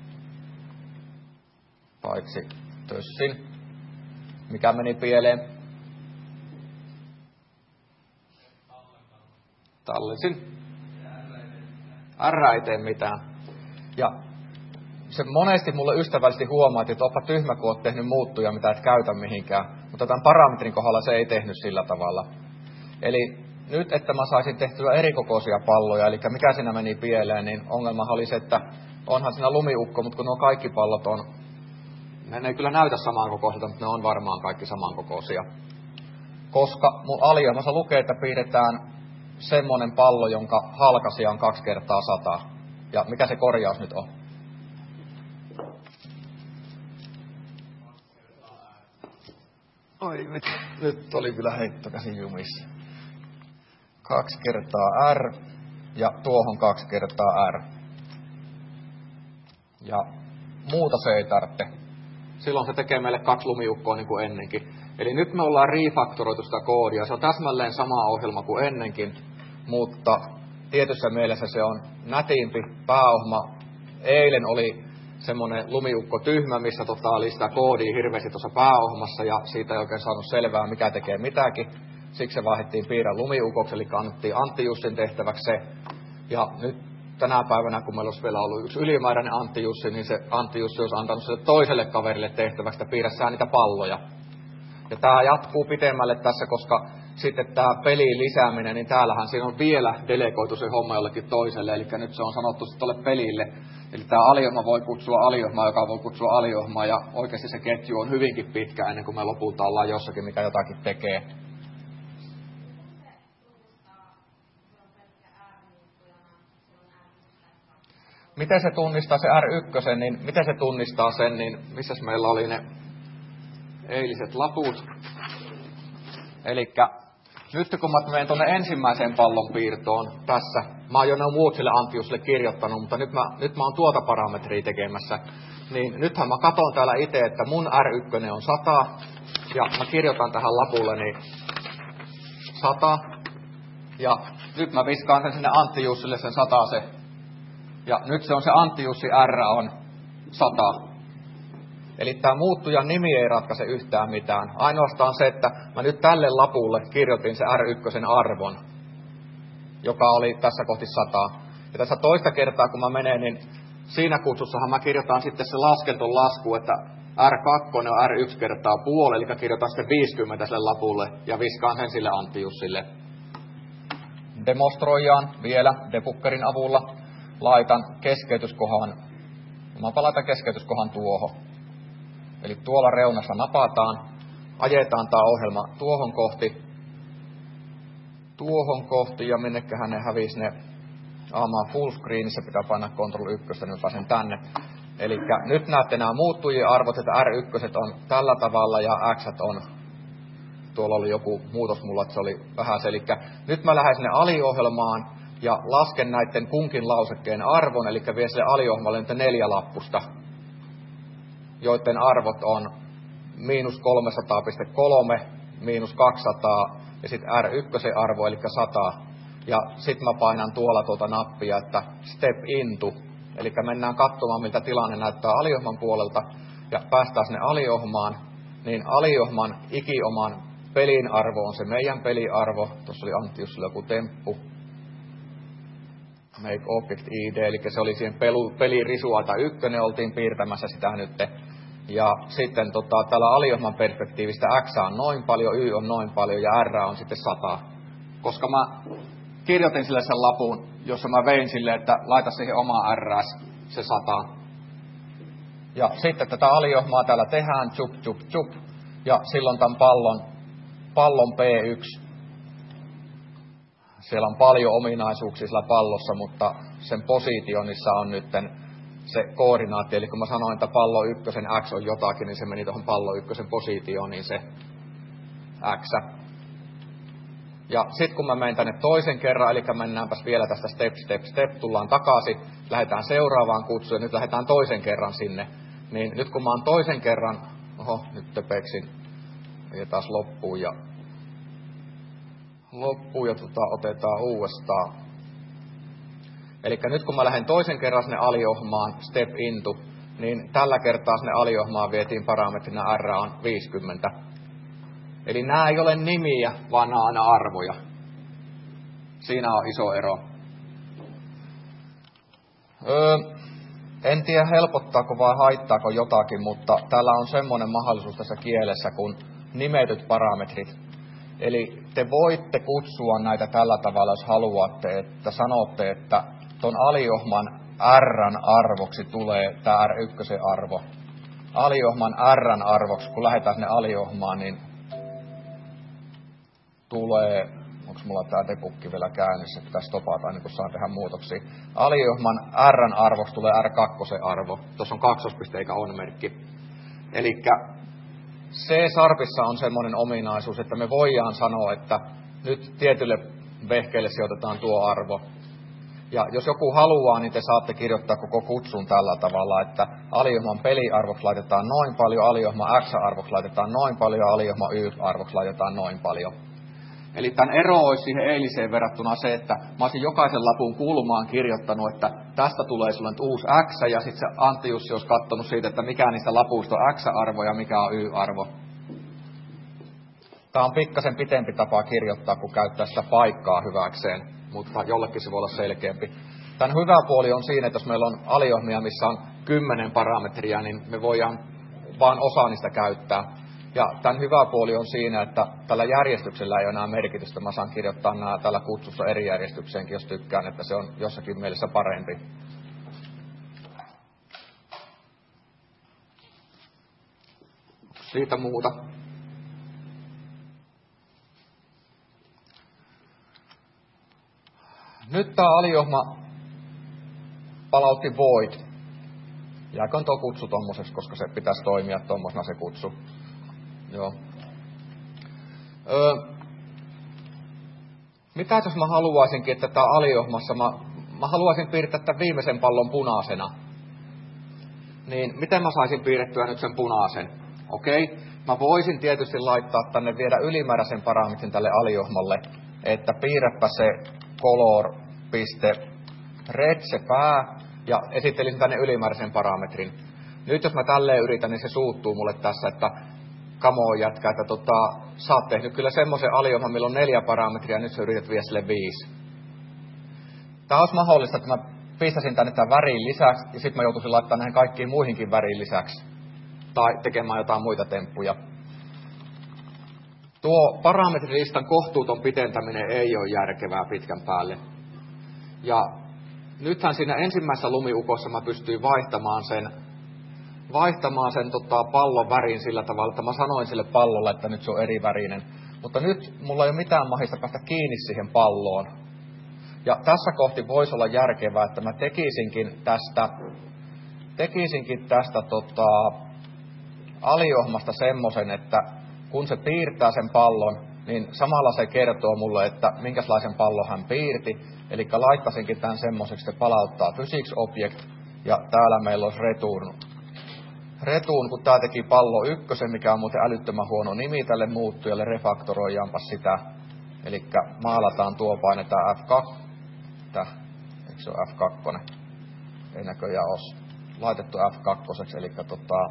Paitsi tössin. Mikä meni pieleen? Tallensin. R ei tee mitään. Ja se monesti mulle ystävällisesti huomaat, että oppa tyhmä, kun oot tehnyt muuttuja, mitä et käytä mihinkään. Mutta tämän parametrin kohdalla se ei tehnyt sillä tavalla. Eli nyt, että mä saisin tehtyä erikokoisia palloja, eli mikä siinä meni pieleen, niin ongelmahan oli se, että onhan siinä lumiukko, mutta kun nuo kaikki pallot on, ne ei kyllä näytä samankokoisilta, mutta ne on varmaan kaikki samankokoisia. Koska mun aliohjelmassa lukee, että piirretään semmoinen pallo, jonka halkaisija on kaksi kertaa sata. Ja mikä se korjaus nyt on? Oi, nyt, nyt oli kyllä heittokäsi jumissa. Kaksi kertaa R ja tuohon kaksi kertaa R. Ja muuta se ei tarvitse. Silloin se tekee meille kaksi lumiukkoa niin kuin ennenkin. Eli nyt me ollaan refaktoroitu sitä koodia. Se on täsmälleen sama ohjelma kuin ennenkin, mutta tietyssä mielessä se on nätiimpi pääohjelma. Eilen oli semmoinen lumiukko tyhmä, missä tota oli sitä koodia hirveästi tuossa pääohjelmassa ja siitä ei oikein saanut selvää, mikä tekee mitäkin. Siksi se vaihdettiin piirran lumiukoksi, eli annettiin Antti Jussin tehtäväksi se. Ja nyt tänä päivänä, kun meillä olisi vielä ollut yksi ylimääräinen Antti Jussi, niin se Antti Jussi olisi antanut sille toiselle kaverille tehtäväksi, että piirrässään niitä palloja. Ja tämä jatkuu pitemmälle tässä, koska sitten tämä pelin lisääminen, niin täällähän siinä on vielä delegoitu se homma jollekin toiselle. Eli nyt se on sanottu sitten tuolle pelille. Eli tämä aliohjelma voi kutsua aliohjelmaa, joka voi kutsua aliohjelmaa. Ja oikeasti se ketju on hyvinkin pitkä ennen kuin me lopulta ollaan jossakin, mikä jotakin tekee. Miten se tunnistaa se R yksi, niin miten se tunnistaa sen, niin missäs meillä oli ne eiliset laput. Elikkä nyt kun mä menen tuonne ensimmäiseen pallon piirtoon tässä, mä oon jo ne muut sille Antti Jussille kirjoittanut, mutta nyt mä, nyt mä oon tuota parametria tekemässä, niin nythän mä katon täällä itse, että mun R yksi on sata, ja mä kirjoitan tähän lapulle niin sata, ja nyt mä viskaan sen sinne Antti Jussille sen satase. Ja nyt se on se Antti Jussi R on sata. Eli tämä muuttujan nimi ei ratkaise yhtään mitään. Ainoastaan se, että mä nyt tälle lapulle kirjoitin se R yksi arvon, joka oli tässä kohti sata. Ja tässä toista kertaa, kun mä menen, niin siinä kutsussahan mä kirjoitan sitten se laskenton lasku, että R kaksi on R yksi kertaa puoli, eli kirjoitan sitten viisikymmentä sille lapulle ja viskaan sen sille Antti Jussille. Demonstroijaan vielä debuggerin avulla. Laitan keskeytyskohan, mä palaitan keskeytyskohan tuohon. Eli tuolla reunassa napataan, ajetaan tämä ohjelma tuohon kohti, tuohon kohti ja minnekähän ne hävisi ne, aamaan full screenissä pitää painaa control yksi, niin mä pääsen tänne. Eli nyt näette nämä muuttujien arvot, että R yksi on tällä tavalla ja X on, tuolla oli joku muutos mulla, että se oli vähän se. Eli nyt mä lähden sinne aliohjelmaan. Ja lasken näiden kunkin lausekkeen arvon, eli vie sille aliohjelmalle nyt neljä lappusta, joiden arvot on miinus kolmesataa pilkku kolme, miinus kaksisataa ja sitten R yksi arvo, eli sata. Ja sitten mä painan tuolla tuota nappia, että step into, eli mennään katsomaan, miltä tilanne näyttää aliohjelman puolelta, ja päästään sinne aliohjelmaan, niin aliohjelman ikioman pelin arvo on se meidän peliarvo. Tuossa oli Antti Jussilla joku temppu. Make Object I D, eli se oli siihen pelirisualta ykkönen, oltiin piirtämässä sitä nyt. Ja sitten tota, tällä aliohjelman perspektiivistä X on noin paljon, Y on noin paljon ja R on sitten sata. Koska mä kirjoitin sille sen lapun, jossa mä vein sille, että laita siihen oma R S, se sata. Ja sitten tätä aliohjelmaa täällä tehdään, chup, chup, chup. Ja silloin tämän pallon, pallon P yksi. Siellä on paljon ominaisuuksia sillä pallossa, mutta sen positionissa on nyt se koordinaatti. Eli kun mä sanoin, että pallo ykkösen X on jotakin, niin se meni tuohon pallo ykkösen positioon, niin se X. Ja sitten kun mä menen tänne toisen kerran, eli mennäänpäs vielä tästä step, step, step, tullaan takaisin, lähdetään seuraavaan kutsuun ja nyt lähdetään toisen kerran sinne. Niin nyt kun mä oon toisen kerran, oho, nyt töpeksin, ja taas loppuu ja loppuu ja tota, otetaan uudestaan. Eli nyt kun mä lähden toisen kerran sinne aliohmaan, step into, niin tällä kertaa sinne aliohmaan vietiin parametrina R on viisikymmentä. Eli nämä ei ole nimiä, vaan nämä on aina arvoja. Siinä on iso ero. Öö, en tiedä helpottaako vai haittaako jotakin, mutta täällä on semmoinen mahdollisuus tässä kielessä kuin nimetyt parametrit. Eli te voitte kutsua näitä tällä tavalla, jos haluatte, että sanotte, että ton aliohman R:n arvoksi tulee tämä R yksi arvo. Aliohman R:n arvoksi, kun lähdetään sinne aliohmaan, niin tulee, onko mulla tää debugki vielä käynnissä, pitää stopata ennen kuin saan tehdä muutoksia. Aliohman R:n arvoksi tulee R kaksi arvo. Tuossa on kaksospiste eikä on-merkki. Elikkä C-sharpissa on semmoinen ominaisuus, että me voidaan sanoa, että nyt tietylle vehkeelle sijoitetaan tuo arvo. Ja jos joku haluaa, niin te saatte kirjoittaa koko kutsun tällä tavalla, että aliohman peliarvoksi laitetaan noin paljon, aliohman X-arvoksi laitetaan noin paljon, aliohman Y-arvoksi laitetaan noin paljon. Eli tämän ero olisi siihen eiliseen verrattuna se, että mä olisin jokaisen lapun kulmaan kirjoittanut, että tästä tulee sulle nyt uusi X, ja sitten se Antti Jussi olisi katsonut siitä, että mikä niistä lapuista on X-arvo ja mikä on Y-arvo. Tämä on pikkasen pitempi tapa kirjoittaa, kun käyttää sitä paikkaa hyväkseen, mutta jollekin se voi olla selkeämpi. Tämän hyvä puoli on siinä, että jos meillä on aliohmia, missä on kymmenen parametria, niin me voidaan vaan osa niistä käyttää. Ja tämän hyvä puoli on siinä, että tällä järjestyksellä ei ole enää merkitystä. Mä saan kirjoittaa nämä tällä kutsussa eri järjestykseenkin, jos tykkään, että se on jossakin mielessä parempi. Siitä muuta. Nyt tämä aliohma palautti void. Jääköön tuo kutsu tommoseksi, koska se pitäisi toimia tommosena se kutsu. Joo. Öö, mitä jos mä haluaisinkin, että tää aliohmassa, mä, mä haluaisin piirtää tämän viimeisen pallon punaisena. Niin miten mä saisin piirrettyä nyt sen punaisen? Okei, mä voisin tietysti laittaa tänne viedä ylimääräisen parametrin tälle aliohmalle, että piirräpä se color.red se pää, ja esittelisin tänne ylimääräisen parametrin. Nyt jos mä tälleen yritän, niin se suuttuu mulle tässä, että kamoo jätkä, että tota, sä oot tehnyt kyllä semmoisen aliohman, millä on neljä parametria, ja nyt sä yrität viedä sille viisi. Tää olisi mahdollista, että mä pistäisin tänne tämän värin lisäksi, ja sitten mä joutuisin laittamaan näihin kaikkiin muihinkin värin lisäksi. Tai tekemään jotain muita temppuja. Tuo parametrilistan kohtuuton pitentäminen ei ole järkevää pitkän päälle. Ja nythän siinä ensimmäisessä lumiukossa mä pystyin vaihtamaan sen vaihtamaan sen tota, pallon värin sillä tavalla, että mä sanoin sille pallolle, että nyt se on eri värinen. Mutta nyt mulla ei ole mitään mahista päästä kiinni siihen palloon. Ja tässä kohti voisi olla järkevää, että mä tekisinkin tästä, tekisinkin tästä tota, aliohmasta semmoisen, että kun se piirtää sen pallon, niin samalla se kertoo mulle, että minkälaisen pallon hän piirti. Eli laittaisinkin tämän semmoiseksi, että palauttaa physics object, ja täällä meillä olisi return. Retuun, kun tää teki pallo ykkösen, mikä on muuten älyttömän huono nimi tälle muuttujalle, refaktoroijaanpa sitä. Elikkä maalataan tuo, painetaan F kaksi. Täh, eikö se ole F kaksi? Ei näköjään ole laitettu F kaksi, eli tota,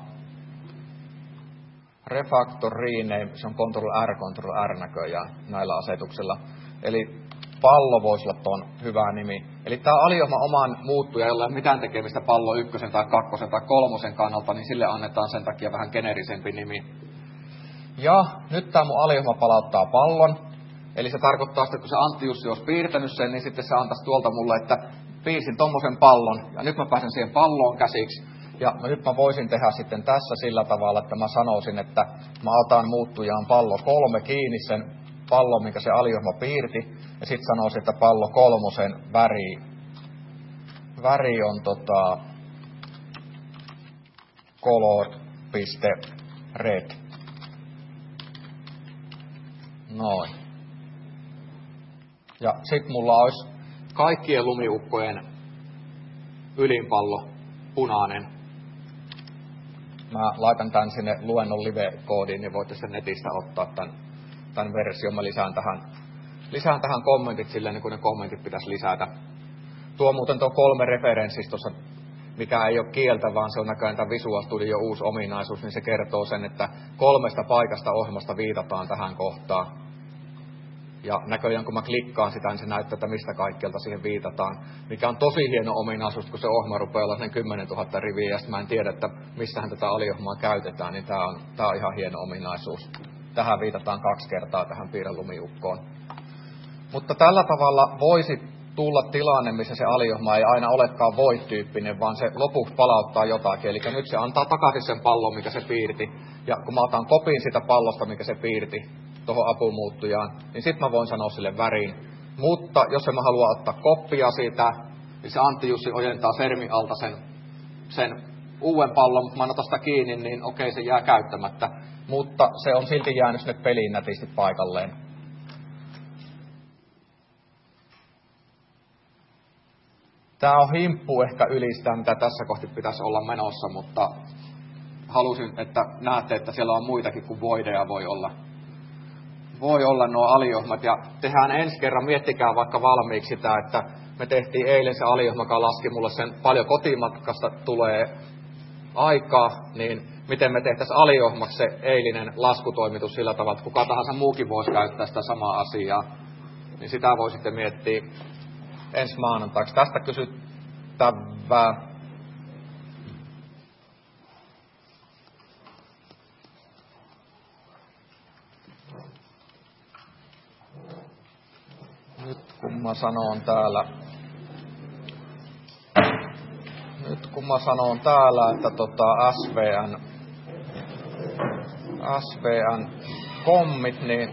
refactor rename, se on Ctrl R, Ctrl R näköjään näillä asetuksilla. Eli pallo voisi olla tuon hyvä nimi. Eli tämä aliohma oman muuttuja, jolla ei ole mitään tekemistä pallo ykkösen tai kakkosen tai kolmosen kannalta, niin sille annetaan sen takia vähän geneerisempi nimi. Ja nyt tämä mun aliohma palauttaa pallon. Eli se tarkoittaa sitä, että kun se Antti Jussi olisi piirtänyt sen, niin sitten se antaisi tuolta mulle, että piirsin tommosen pallon. Ja nyt mä pääsen siihen palloon käsiksi. Ja nyt mä voisin tehdä sitten tässä sillä tavalla, että mä sanoisin, että mä otan muuttujaan pallo kolme kiinni sen pallon, minkä se aliohma piirti. Ja sitten sanoisin, että pallo kolmosen väri, väri on tota, color.red. Noin. Ja sit mulla olisi kaikkien lumiukkojen ylinpallo punainen. Mä laitan tän sinne luennon live-koodiin, niin voitte sen netistä ottaa tän, tän version. Mä lisään tähän, lisään tähän kommentit silleen, niin kun ne kommentit pitäisi lisätä. Tuo muuten tuo kolme referenssistä tuossa, mikä ei ole kieltä, vaan se on näköjään tämän Visual Studio uusi ominaisuus, niin se kertoo sen, että kolmesta paikasta ohjelmasta viitataan tähän kohtaan. Ja näköjään kun mä klikkaan sitä, niin se näyttää, että mistä kaikkialta siihen viitataan. Mikä on tosi hieno ominaisuus, kun se ohjelma rupeaa olla sen kymmenentuhatta riviä, ja sitten mä en tiedä, että missähän tätä aliohjelmaa käytetään, niin tää on, tää on ihan hieno ominaisuus. Tähän viitataan kaksi kertaa tähän piirrelumiukkoon. Mutta tällä tavalla voisi tulla tilanne, missä se aliohjelma ei aina olekaan void-tyyppinen, vaan se lopuksi palauttaa jotakin. Eli nyt se antaa takaisin sen pallon, mikä se piirti. Ja kun mä otan kopin sitä pallosta, mikä se piirti, tuohon apumuuttujaan, niin sitten mä voin sanoa sille väriin. Mutta jos en mä halua ottaa koppia siitä, niin se Antti Jussi ojentaa sermi alta sen, sen uuden pallon, mutta mä en ota sitä kiinni, niin okei, se jää käyttämättä. Mutta se on silti jäänyt sinne peliin nätisti paikalleen. Tää on himppu ehkä ylistää, mitä tässä kohti pitäisi olla menossa, mutta halusin, että näette, että siellä on muitakin kuin voideja voi olla. Voi olla nuo aliohjelmat, ja tehdään ensi kerran, miettikää vaikka valmiiksi sitä, että me tehtiin eilen se aliohjelma, joka laski mulle sen paljon kotimatkasta tulee aikaa, niin miten me tehtäisiin aliohjelmaksi se eilinen laskutoimitus sillä tavalla, että kuka tahansa muukin voisi käyttää sitä samaa asiaa, niin sitä voi sitten miettiä ensi maanantaiksi. Tästä kysyttävää. Nyt kun mä sanon täällä, nyt kun mä sanon täällä, että tota S V N, S V N kommit, niin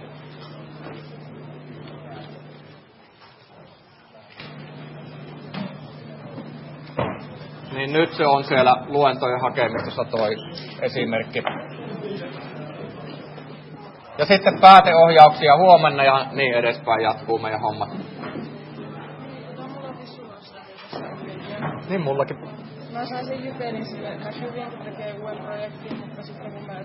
niin nyt se on siellä luentojen hakemistossa toi esimerkki. Ja sitten pääteohjauksia huomenna ja niin edespäin jatkuu meidän hommat. Niin mullakin. Mä sain sen Jypelin sille, mä hyvin kun tekee uuden projektin, mutta sitten kun mä